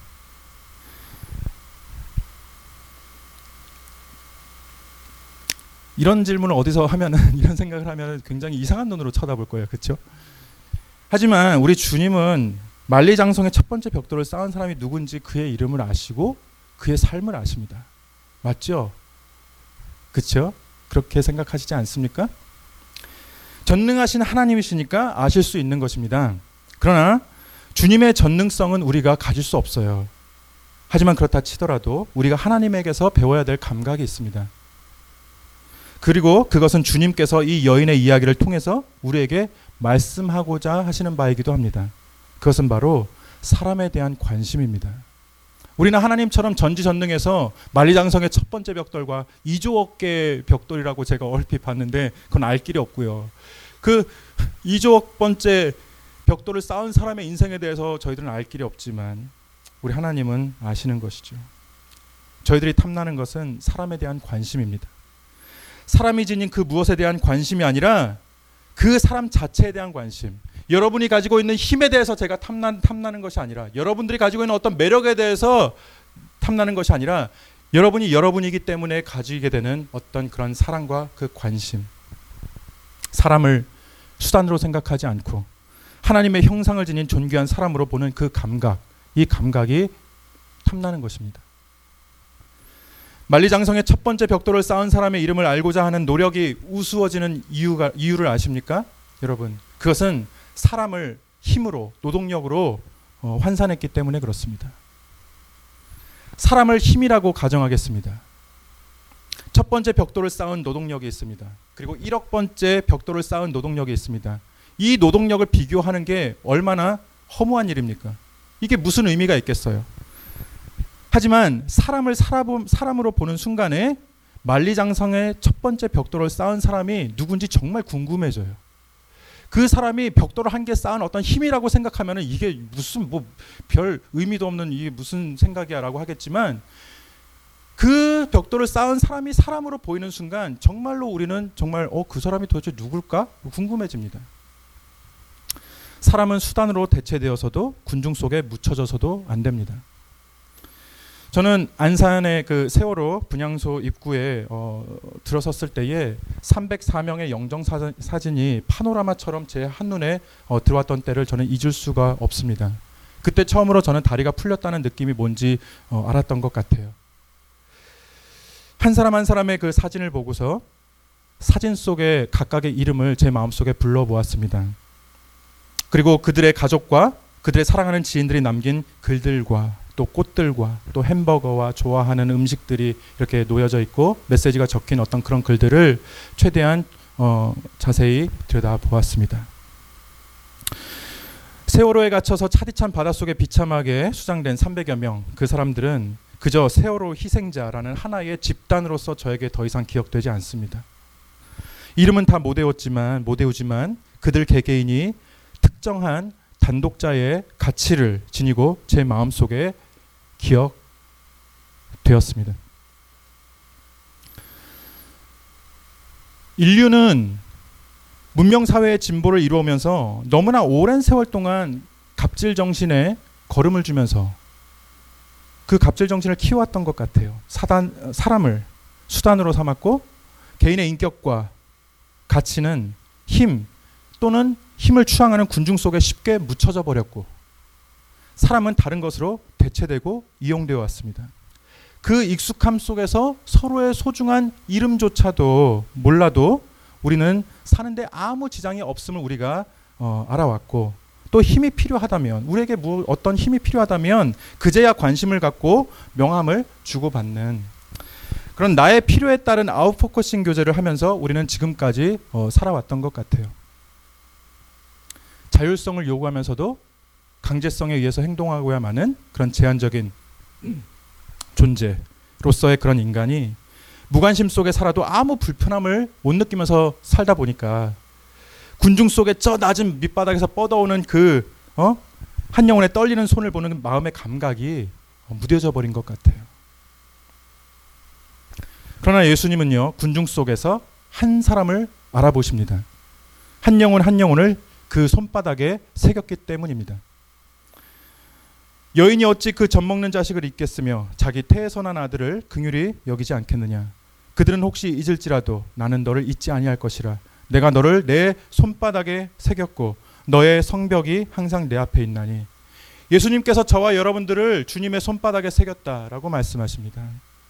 이런 질문을 어디서 하면은 이런 생각을 하면 굉장히 이상한 눈으로 쳐다볼 거예요. 그렇죠? 하지만 우리 주님은 만리장성의 첫 번째 벽돌을 쌓은 사람이 누군지 그의 이름을 아시고 그의 삶을 아십니다. 맞죠? 그렇죠? 그렇게 생각하시지 않습니까? 전능하신 하나님이시니까 아실 수 있는 것입니다. 그러나 주님의 전능성은 우리가 가질 수 없어요. 하지만 그렇다 치더라도 우리가 하나님에게서 배워야 될 감각이 있습니다. 그리고 그것은 주님께서 이 여인의 이야기를 통해서 우리에게 말씀하고자 하시는 바이기도 합니다. 그것은 바로 사람에 대한 관심입니다. 우리는 하나님처럼 전지전능해서 만리장성의 첫 번째 벽돌과 2조억 개의 벽돌이라고 제가 얼핏 봤는데 그건 알 길이 없고요. 그 2조억 번째 벽돌을 쌓은 사람의 인생에 대해서 저희들은 알 길이 없지만 우리 하나님은 아시는 것이죠. 저희들이 탐나는 것은 사람에 대한 관심입니다. 사람이 지닌 그 무엇에 대한 관심이 아니라 그 사람 자체에 대한 관심. 여러분이 가지고 있는 힘에 대해서 제가 탐나는 것이 아니라, 여러분들이 가지고 있는 어떤 매력에 대해서 탐나는 것이 아니라, 여러분이 여러분이기 때문에 가지게 되는 어떤 그런 사랑과 그 관심. 사람을 수단으로 생각하지 않고 하나님의 형상을 지닌 존귀한 사람으로 보는 그 감각, 이 감각이 탐나는 것입니다. 만리장성의 첫 번째 벽돌을 쌓은 사람의 이름을 알고자 하는 노력이 우스워지는 이유를 아십니까? 여러분, 그것은 사람을 힘으로, 노동력으로 환산했기 때문에 그렇습니다. 사람을 힘이라고 가정하겠습니다. 첫 번째 벽돌을 쌓은 노동력이 있습니다. 그리고 1억 번째 벽돌을 쌓은 노동력이 있습니다. 이 노동력을 비교하는 게 얼마나 허무한 일입니까? 이게 무슨 의미가 있겠어요? 하지만 사람으로 보는 순간에 만리장성의 첫 번째 벽돌을 쌓은 사람이 누군지 정말 궁금해져요. 그 사람이 벽돌을 한 개 쌓은 어떤 힘이라고 생각하면 이게 무슨 별 의미도 없는 이게 무슨 생각이야라고 하겠지만, 그 벽돌을 쌓은 사람이 사람으로 보이는 순간 정말로 우리는 정말 그 사람이 도대체 누굴까? 궁금해집니다. 사람은 수단으로 대체되어서도 군중 속에 묻혀져서도 안 됩니다. 저는 안산의 그 세월호 분향소 입구에 들어섰을 때에 304명의 영정 사진이 파노라마처럼 제 한눈에 들어왔던 때를 저는 잊을 수가 없습니다. 그때 처음으로 저는 다리가 풀렸다는 느낌이 뭔지 알았던 것 같아요. 한 사람 한 사람의 그 사진을 보고서 사진 속에 각각의 이름을 제 마음속에 불러보았습니다. 그리고 그들의 가족과 그들의 사랑하는 지인들이 남긴 글들과 또 꽃들과 또 햄버거와 좋아하는 음식들이 이렇게 놓여져 있고 메시지가 적힌 어떤 그런 글들을 최대한 자세히 들여다보았습니다. 세월호에 갇혀서 차디찬 바닷속에 비참하게 수장된 300여 명, 그 사람들은 그저 세월호 희생자라는 하나의 집단으로서 저에게 더 이상 기억되지 않습니다. 이름은 다 못 외우지만 그들 개개인이 특정한 단독자의 가치를 지니고 제 마음속에 기억되었습니다. 인류는 문명사회의 진보를 이루면서 너무나 오랜 세월 동안 갑질 정신에 걸음을 주면서 그 갑질 정신을 키워왔던 것 같아요. 사람을 수단으로 삼았고 개인의 인격과 가치는 힘 또는 힘을 추앙하는 군중 속에 쉽게 묻혀져 버렸고, 사람은 다른 것으로 대체되고 이용되어 왔습니다. 그 익숙함 속에서 서로의 소중한 이름조차도 몰라도 우리는 사는데 아무 지장이 없음을 우리가 알아왔고, 또 힘이 필요하다면, 우리에게 어떤 힘이 필요하다면 그제야 관심을 갖고 명함을 주고받는 그런 나의 필요에 따른 아웃포커싱 교제를 하면서 우리는 지금까지 살아왔던 것 같아요. 자율성을 요구하면서도 강제성에 의해서 행동하고야만은 그런 제한적인 존재로서의 그런 인간이 무관심 속에 살아도 아무 불편함을 못 느끼면서 살다 보니까 군중 속에 저 낮은 밑바닥에서 뻗어오는 그 한 영혼의 떨리는 손을 보는 마음의 감각이 무뎌져 버린 것 같아요. 그러나 예수님은요, 군중 속에서 한 사람을 알아보십니다. 한 영혼 한 영혼을 그 손바닥에 새겼기 때문입니다. 여인이 어찌 그 젖먹는 자식을 잊겠으며 자기 태에서 난 아들을 긍휼히 여기지 않겠느냐. 그들은 혹시 잊을지라도 나는 너를 잊지 아니할 것이라. 내가 너를 내 손바닥에 새겼고 너의 성벽이 항상 내 앞에 있나니. 예수님께서 저와 여러분들을 주님의 손바닥에 새겼다라고 말씀하십니다.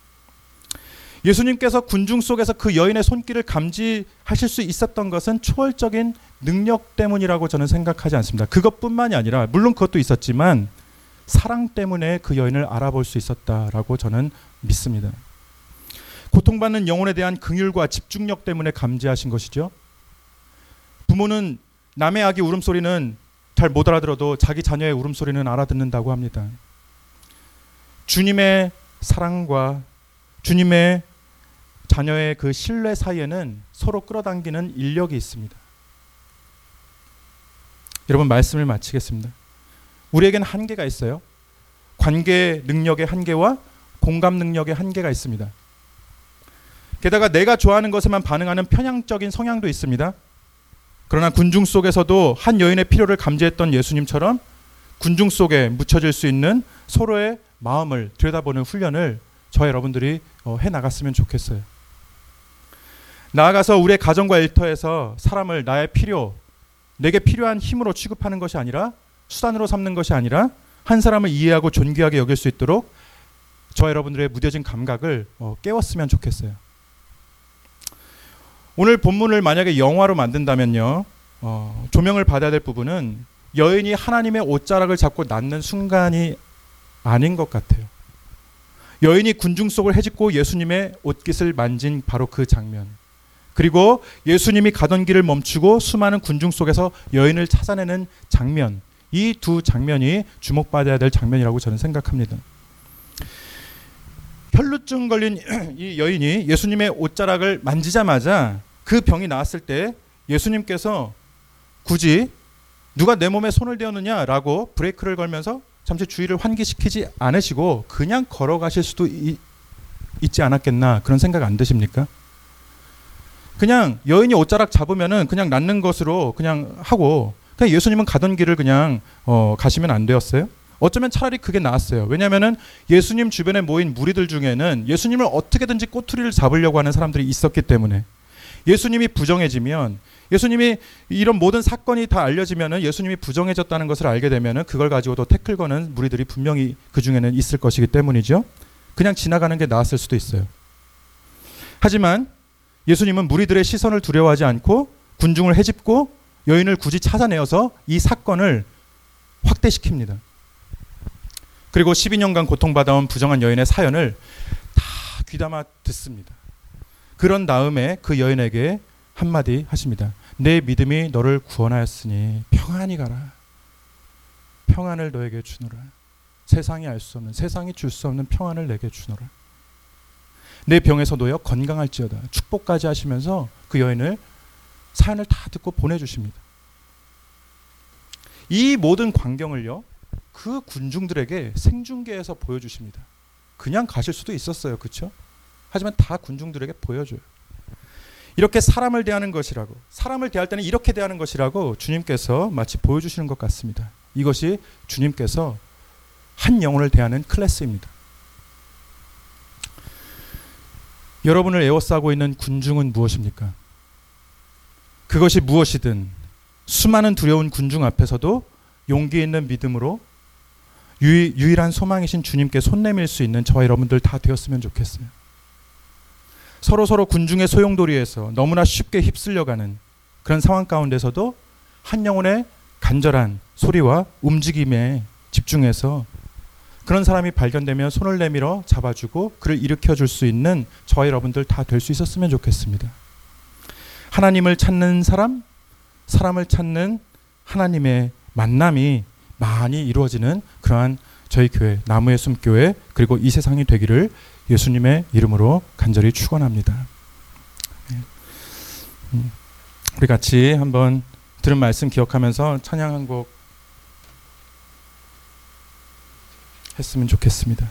예수님께서 군중 속에서 그 여인의 손길을 감지하실 수 있었던 것은 초월적인 능력 때문이라고 저는 생각하지 않습니다. 그것뿐만이 아니라, 물론 그것도 있었지만 사랑 때문에 그 여인을 알아볼 수 있었다라고 저는 믿습니다. 고통받는 영혼에 대한 긍휼과 집중력 때문에 감지하신 것이죠. 부모는 남의 아기 울음소리는 잘 못 알아들어도 자기 자녀의 울음소리는 알아듣는다고 합니다. 주님의 사랑과 주님의 자녀의 그 신뢰 사이에는 서로 끌어당기는 인력이 있습니다. 여러분, 말씀을 마치겠습니다. 우리에겐 한계가 있어요. 관계 능력의 한계와 공감 능력의 한계가 있습니다. 게다가 내가 좋아하는 것에만 반응하는 편향적인 성향도 있습니다. 그러나 군중 속에서도 한 여인의 필요를 감지했던 예수님처럼 군중 속에 묻혀질 수 있는 서로의 마음을 들여다보는 훈련을 저와 여러분들이 해나갔으면 좋겠어요. 나아가서 우리의 가정과 일터에서 사람을 나의 필요, 내게 필요한 힘으로 취급하는 것이 아니라, 수단으로 삼는 것이 아니라 한 사람을 이해하고 존귀하게 여길 수 있도록 저와 여러분들의 무뎌진 감각을 깨웠으면 좋겠어요. 오늘 본문을 만약에 영화로 만든다면요, 조명을 받아야 될 부분은 여인이 하나님의 옷자락을 잡고 낳는 순간이 아닌 것 같아요. 여인이 군중 속을 헤집고 예수님의 옷깃을 만진 바로 그 장면, 그리고 예수님이 가던 길을 멈추고 수많은 군중 속에서 여인을 찾아내는 장면, 이 두 장면이 주목받아야 될 장면이라고 저는 생각합니다. 혈루증 걸린 이 여인이 예수님의 옷자락을 만지자마자 그 병이 나았을 때 예수님께서 굳이 누가 내 몸에 손을 대었느냐라고 브레이크를 걸면서 잠시 주의를 환기시키지 않으시고 그냥 걸어가실 수도 있지 않았겠나, 그런 생각 안 드십니까? 그냥 여인이 옷자락 잡으면은 그냥 낫는 것으로 그냥 하고, 그냥 예수님은 가던 길을 그냥 가시면 안 되었어요? 어쩌면 차라리 그게 나았어요. 왜냐하면은 예수님 주변에 모인 무리들 중에는 예수님을 어떻게든지 꼬투리를 잡으려고 하는 사람들이 있었기 때문에, 예수님이 부정해지면, 예수님이 이런 모든 사건이 다 알려지면은 예수님이 부정해졌다는 것을 알게 되면은 그걸 가지고도 태클 거는 무리들이 분명히 그 중에는 있을 것이기 때문이죠. 그냥 지나가는 게 나았을 수도 있어요. 하지만 예수님은 무리들의 시선을 두려워하지 않고 군중을 헤집고 여인을 굳이 찾아내어서 이 사건을 확대시킵니다. 그리고 12년간 고통받아온 부정한 여인의 사연을 다 귀담아 듣습니다. 그런 다음에 그 여인에게 한마디 하십니다. 내 믿음이 너를 구원하였으니 평안히 가라. 평안을 너에게 주노라. 세상이 알 수 없는, 세상이 줄 수 없는 평안을 내게 주노라. 내 병에서 놓여 건강할지어다. 축복까지 하시면서 그 여인을 사연을 다 듣고 보내주십니다. 이 모든 광경을요, 그 군중들에게 생중계해서 보여주십니다. 그냥 가실 수도 있었어요. 그렇죠? 하지만 다 군중들에게 보여줘요. 이렇게 사람을 대하는 것이라고, 사람을 대할 때는 이렇게 대하는 것이라고 주님께서 마치 보여주시는 것 같습니다. 이것이 주님께서 한 영혼을 대하는 클래스입니다. 여러분을 에워싸고 있는 군중은 무엇입니까? 그것이 무엇이든 수많은 두려운 군중 앞에서도 용기 있는 믿음으로 유일한 소망이신 주님께 손 내밀 수 있는 저와 여러분들 다 되었으면 좋겠어요. 서로 군중의 소용돌이에서 너무나 쉽게 휩쓸려가는 그런 상황 가운데서도 한 영혼의 간절한 소리와 움직임에 집중해서 그런 사람이 발견되면 손을 내밀어 잡아주고 그를 일으켜줄 수 있는 저와 여러분들 다 될 수 있었으면 좋겠습니다. 하나님을 찾는 사람, 사람을 찾는 하나님의 만남이 많이 이루어지는 그러한 저희 교회, 나무의 숨교회, 그리고 이 세상이 되기를 예수님의 이름으로 간절히 축원합니다. 우리 같이 한번 들은 말씀 기억하면서 찬양 한 곡 했으면 좋겠습니다.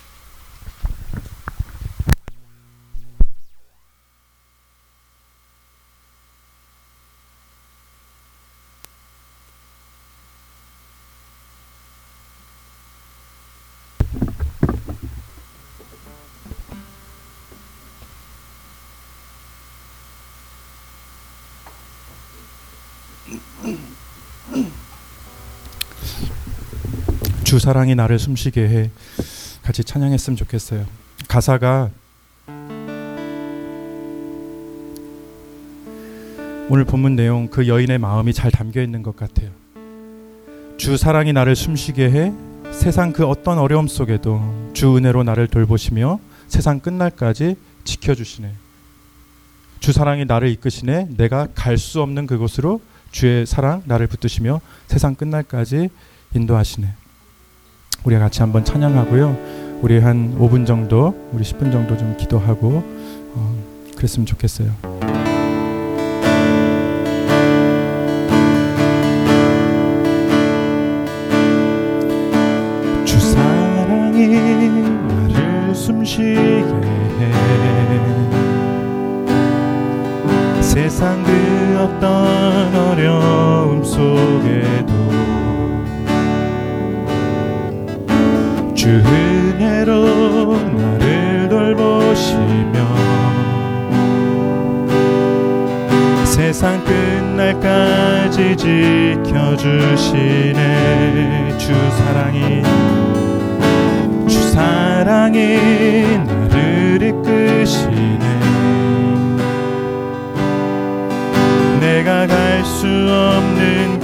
주 사랑이 나를 숨쉬게 해 같이 찬양했으면 좋겠어요. 가사가 오늘 본문 내용 그 여인의 마음이 잘 담겨 있는 것 같아요. 주 사랑이 나를 숨쉬게 해 세상 그 어떤 어려움 속에도 주 은혜로 나를 돌보시며 세상 끝날까지 지켜주시네. 주 사랑이 나를 이끄시네. 내가 갈 수 없는 그곳으로 주의 사랑 나를 붙드시며 세상 끝날까지 인도하시네. 우리가 같이 한번 찬양하고요. 우리 한 5분 정도, 우리 10분 정도 좀 기도하고 그랬으면 좋겠어요. 주 사랑이 나를 숨쉬게 해 세상 그 어떤 어려움 속에도 주 은혜로 나를 돌보시며 세상 끝날까지 지켜주시네. 주 사랑이 나를 이끄시네. 내가 갈 수 없는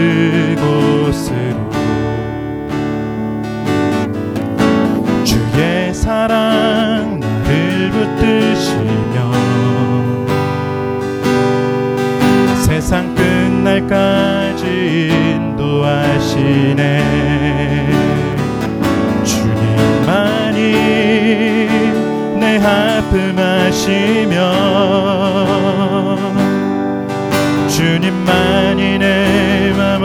그곳으로 주의 사랑 나를 붙드시며 세상 끝날까지 인도하시네. 주님만이 내 아픔 아시며 주님만이 내 맘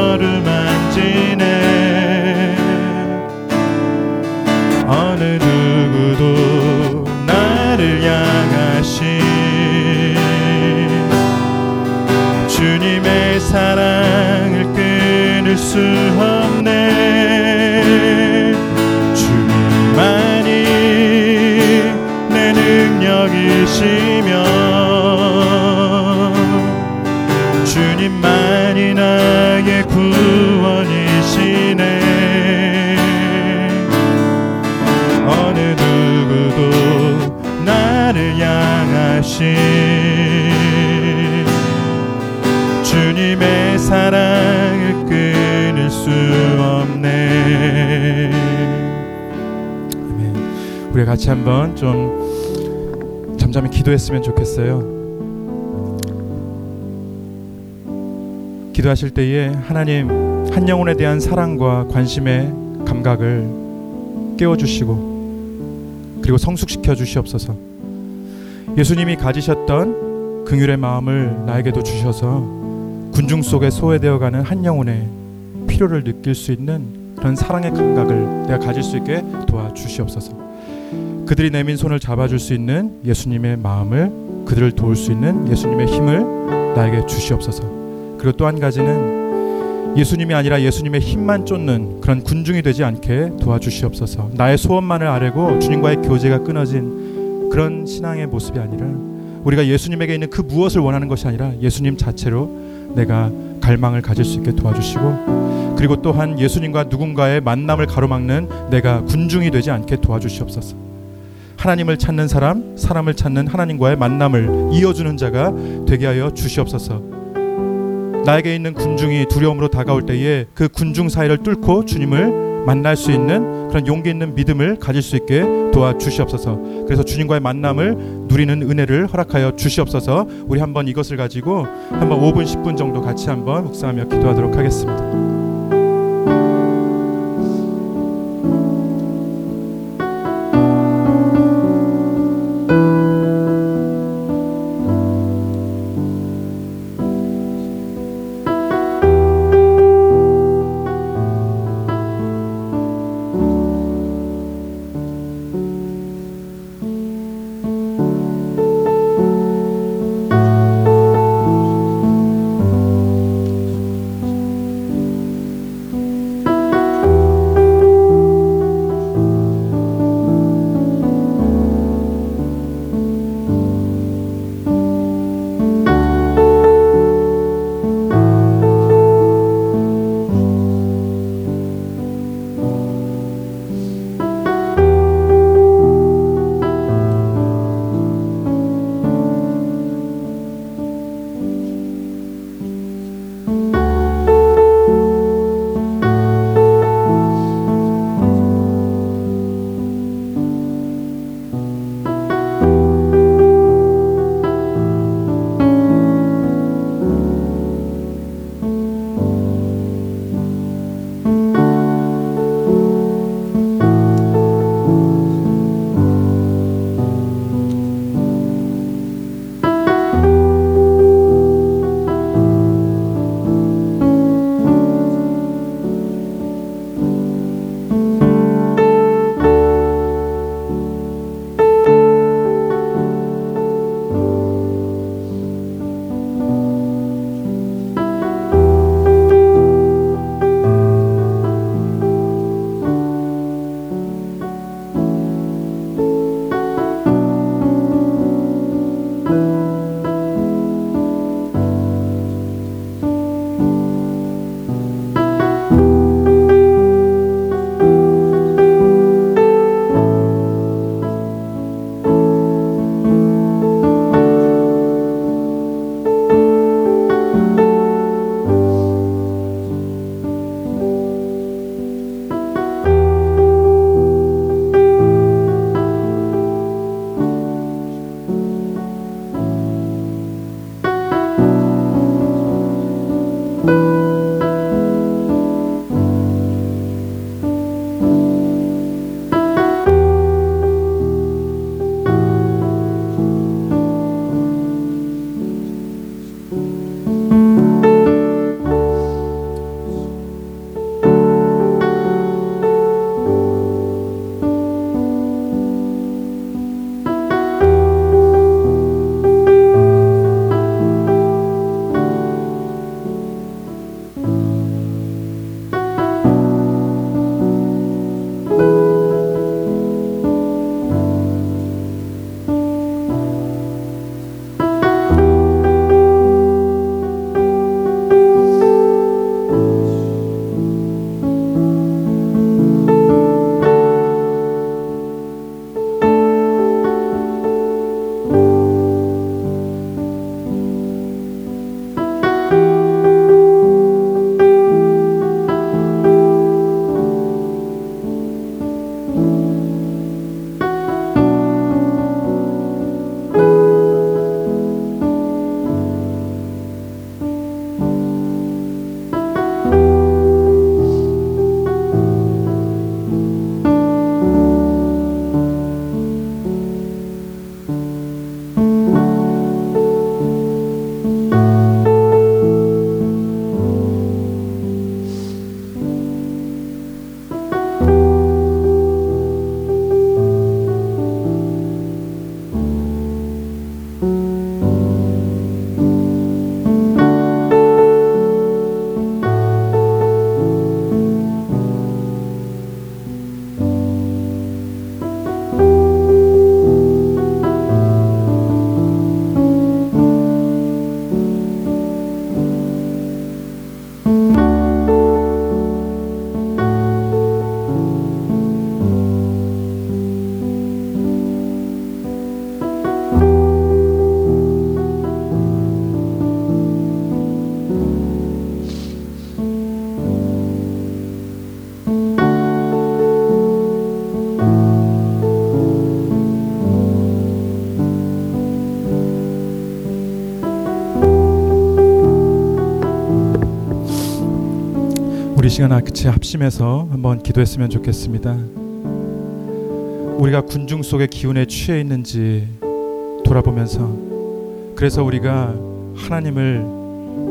어루만지네. 어느 누구도 나를 향하신 주님의 사랑을 끊을 수 없네. 주님만이 내 능력이시며 주님만이 나의 구원이시네. 어느 누구도 나를 향하신 주님의 사랑을 끊을 수 없네. 아멘. 우리 같이 한번 좀 잠잠히 기도했으면 좋겠어요. 기도하실 때에 하나님 한 영혼에 대한 사랑과 관심의 감각을 깨워주시고 그리고 성숙시켜 주시옵소서. 예수님이 가지셨던 긍휼의 마음을 나에게도 주셔서 군중 속에 소외되어가는 한 영혼의 필요를 느낄 수 있는 그런 사랑의 감각을 내가 가질 수 있게 도와주시옵소서. 그들이 내민 손을 잡아줄 수 있는 예수님의 마음을, 그들을 도울 수 있는 예수님의 힘을 나에게 주시옵소서. 그리고 또 한 가지는 예수님이 아니라 예수님의 힘만 쫓는 그런 군중이 되지 않게 도와주시옵소서. 나의 소원만을 아뢰고 주님과의 교제가 끊어진 그런 신앙의 모습이 아니라 우리가 예수님에게 있는 그 무엇을 원하는 것이 아니라 예수님 자체로 내가 갈망을 가질 수 있게 도와주시고, 그리고 또한 예수님과 누군가의 만남을 가로막는 내가 군중이 되지 않게 도와주시옵소서. 하나님을 찾는 사람, 사람을 찾는 하나님과의 만남을 이어주는 자가 되게 하여 주시옵소서. 나에게 있는 군중이 두려움으로 다가올 때에 그 군중 사이를 뚫고 주님을 만날 수 있는 그런 용기 있는 믿음을 가질 수 있게 도와주시옵소서. 그래서 주님과의 만남을 누리는 은혜를 허락하여 주시옵소서. 우리 한번 이것을 가지고 한번 5분 10분 정도 같이 한번 묵상하며 기도하도록 하겠습니다. 우리 시간 같이 합심해서 한번 기도했으면 좋겠습니다. 우리가 군중 속의 기운에 취해 있는지 돌아보면서, 그래서 우리가 하나님을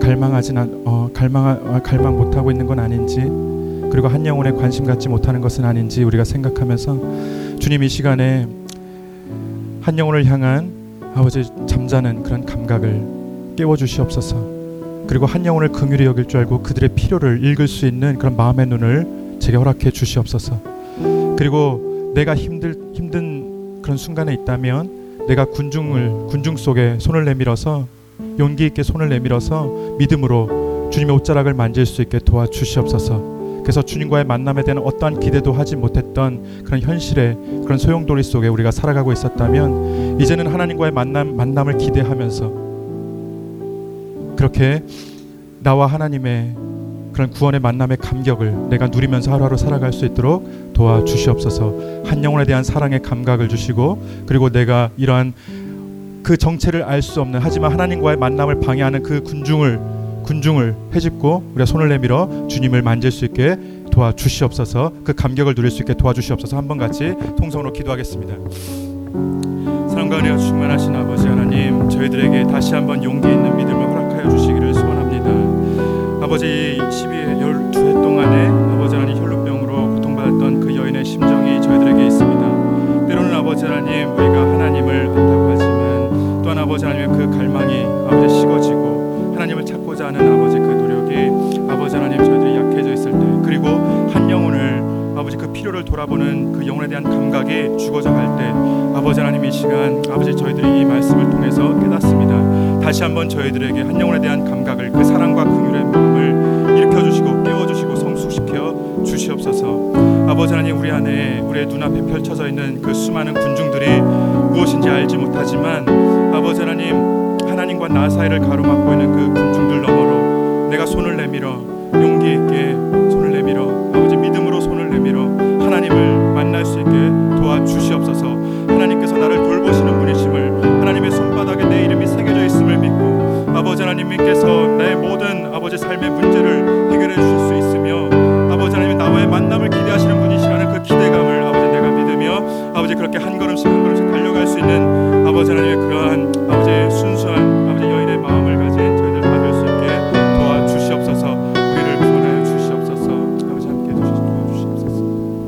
갈망 못하고 있는 건 아닌지, 그리고 한 영혼에 관심 갖지 못하는 것은 아닌지 우리가 생각하면서, 주님 이 시간에 한 영혼을 향한 아버지 잠자는 그런 감각을 깨워주시옵소서. 그리고 한 영혼을 긍휼히 여길 줄 알고 그들의 필요를 읽을 수 있는 그런 마음의 눈을 제게 허락해 주시옵소서. 그리고 내가 힘든 그런 순간에 있다면 내가 군중 속에 손을 내밀어서, 용기 있게 손을 내밀어서 믿음으로 주님의 옷자락을 만질 수 있게 도와주시옵소서. 그래서 주님과의 만남에 대한 어떠한 기대도 하지 못했던 그런 현실의 그런 소용돌이 속에 우리가 살아가고 있었다면, 이제는 하나님과의 만남을 기대하면서 그렇게 나와 하나님의 그런 구원의 만남의 감격을 내가 누리면서 하루하루 살아갈 수 있도록 도와주시옵소서. 한 영혼에 대한 사랑의 감각을 주시고, 그리고 내가 이러한 그 정체를 알 수 없는, 하지만 하나님과의 만남을 방해하는 그 군중을 헤집고 우리가 손을 내밀어 주님을 만질 수 있게 도와주시옵소서. 그 감격을 누릴 수 있게 도와주시옵소서. 한번 같이 통성으로 기도하겠습니다. 사랑과 은혜가 충만하신 아버지 하나님, 저희들에게 다시 한번 용기 있는 믿음을 허락하여 주시기를 소원합니다. 아버지, 12회 동안에 아버지 하나님 혈루병으로 고통받았던 그 여인의 심정이 저희들에게 있습니다. 때로는 아버지 하나님, 우리가 하나님을 안다고 하지만 또한 아버지 하나님의 그 갈망이 아버지 식어지고 하나님을 찾고자 하는 아버지 그 노력이 아버지 하나님 저희들이 약해져 있을 때, 그리고 한 영혼을 아버지 그 필요를 돌아보는 그 영혼에 대한 감각이 죽어져 갈 때, 아버지 하나님 이 시간 아버지 저희들이 이 말씀을 통해서 깨닫습니다. 다시 한번 저희들에게 한 영혼에 대한 감각을, 그 사랑과 긍휼의 마음을 일으켜주시고 깨워주시고 성숙시켜 주시옵소서. 아버지 하나님, 우리 안에 우리의 눈앞에 펼쳐져 있는 그 수많은 군중들이 무엇인지 알지 못하지만, 아버지 하나님과 나 사이를 가로막고 있는 그 군중들 너머로 내가 손을 내밀어, 용기 있게 손을 내밀어, 아버지 믿음으로 손을 내밀어 하나님을 만날 수 있게 도와주시옵소서. 하나님께서 나를 돌보시는 분이심을, 하나님의 손바닥에 내 이름이 새겨져 있음을 믿고, 아버지 하나님께서 내 모든 아버지 삶의 문제를 해결해 주실 수 있으며, 아버지 하나님 나와의 만남을 기대하시는 분이시라는 그 기대감을 아버지 내가 믿으며 아버지 그렇게 한 걸음씩 한 걸음씩 달려갈 수 있는 아버지 하나님의 그러한 아버지 순수한 아버지 여인의 마음을 가진 저희들 받을 수 있게 도와주시옵소서. 우리를 구원하여 주시옵소서. 아버지 함께 도와주시옵소서.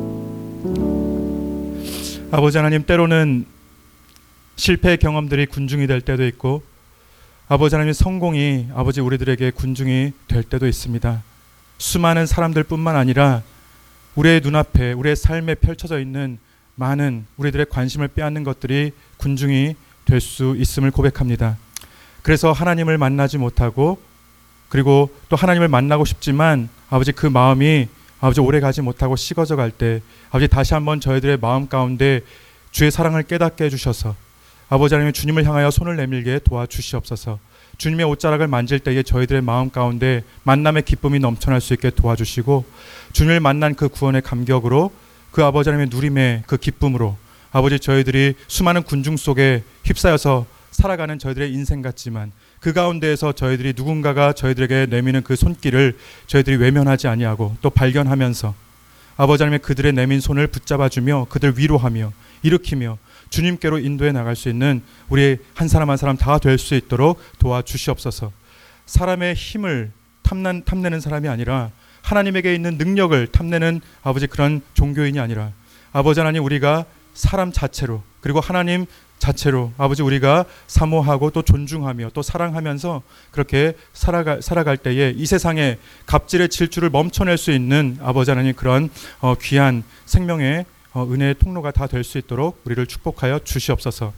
아버지 하나님, 때로는 실패의 경험들이 군중이 될 때도 있고, 아버지 하나님 성공이 아버지 우리들에게 군중이 될 때도 있습니다. 수많은 사람들뿐만 아니라 우리의 눈앞에 우리의 삶에 펼쳐져 있는 많은 우리들의 관심을 빼앗는 것들이 군중이 될 수 있음을 고백합니다. 그래서 하나님을 만나지 못하고, 그리고 또 하나님을 만나고 싶지만 아버지 그 마음이 아버지 오래 가지 못하고 식어져 갈 때, 아버지 다시 한번 저희들의 마음 가운데 주의 사랑을 깨닫게 해주셔서 아버지 하나님 주님을 향하여 손을 내밀게 도와주시옵소서. 주님의 옷자락을 만질 때에 저희들의 마음 가운데 만남의 기쁨이 넘쳐날 수 있게 도와주시고, 주님을 만난 그 구원의 감격으로, 그 아버지 하나님의 누림의 그 기쁨으로 아버지 저희들이 수많은 군중 속에 휩싸여서 살아가는 저희들의 인생 같지만, 그 가운데에서 저희들이 누군가가 저희들에게 내미는 그 손길을 저희들이 외면하지 아니하고 또 발견하면서 아버지 하나님의 그들의 내민 손을 붙잡아주며 그들 위로하며 일으키며 주님께로 인도해 나갈 수 있는 우리 한 사람 한 사람 다 될 수 있도록 도와주시옵소서. 사람의 힘을 탐내는 사람이 아니라 하나님에게 있는 능력을 탐내는 아버지 그런 종교인이 아니라, 아버지 하나님 우리가 사람 자체로, 그리고 하나님 자체로 아버지 우리가 사모하고 또 존중하며 또 사랑하면서 그렇게 살아갈 때에 이 세상에 갑질의 질주를 멈춰낼 수 있는 아버지 하나님 그런 귀한 생명의 은혜의 통로가 다 될 수 있도록 우리를 축복하여 주시옵소서.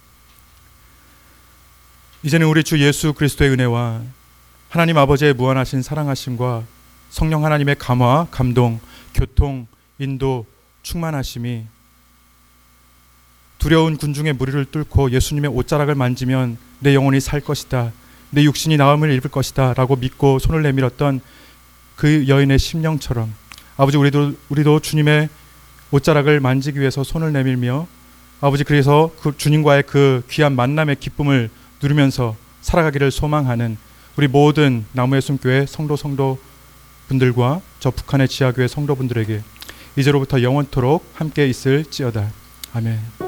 이제는 우리 주 예수 그리스도의 은혜와 하나님 아버지의 무한하신 사랑하심과 성령 하나님의 감화, 감동, 교통, 인도, 충만하심이 두려운 군중의 무리를 뚫고 예수님의 옷자락을 만지면 내 영혼이 살 것이다, 내 육신이 나음을 입을 것이다 라고 믿고 손을 내밀었던 그 여인의 심령처럼 아버지 우리도 주님의 옷자락을 만지기 위해서 손을 내밀며 아버지 그래서 그 주님과의 그 귀한 만남의 기쁨을 누리면서 살아가기를 소망하는 우리 모든 나무의 숨교회 성도 분들과 저 북한의 지하교회 성도분들에게 이제로부터 영원토록 함께 있을지어다. 아멘.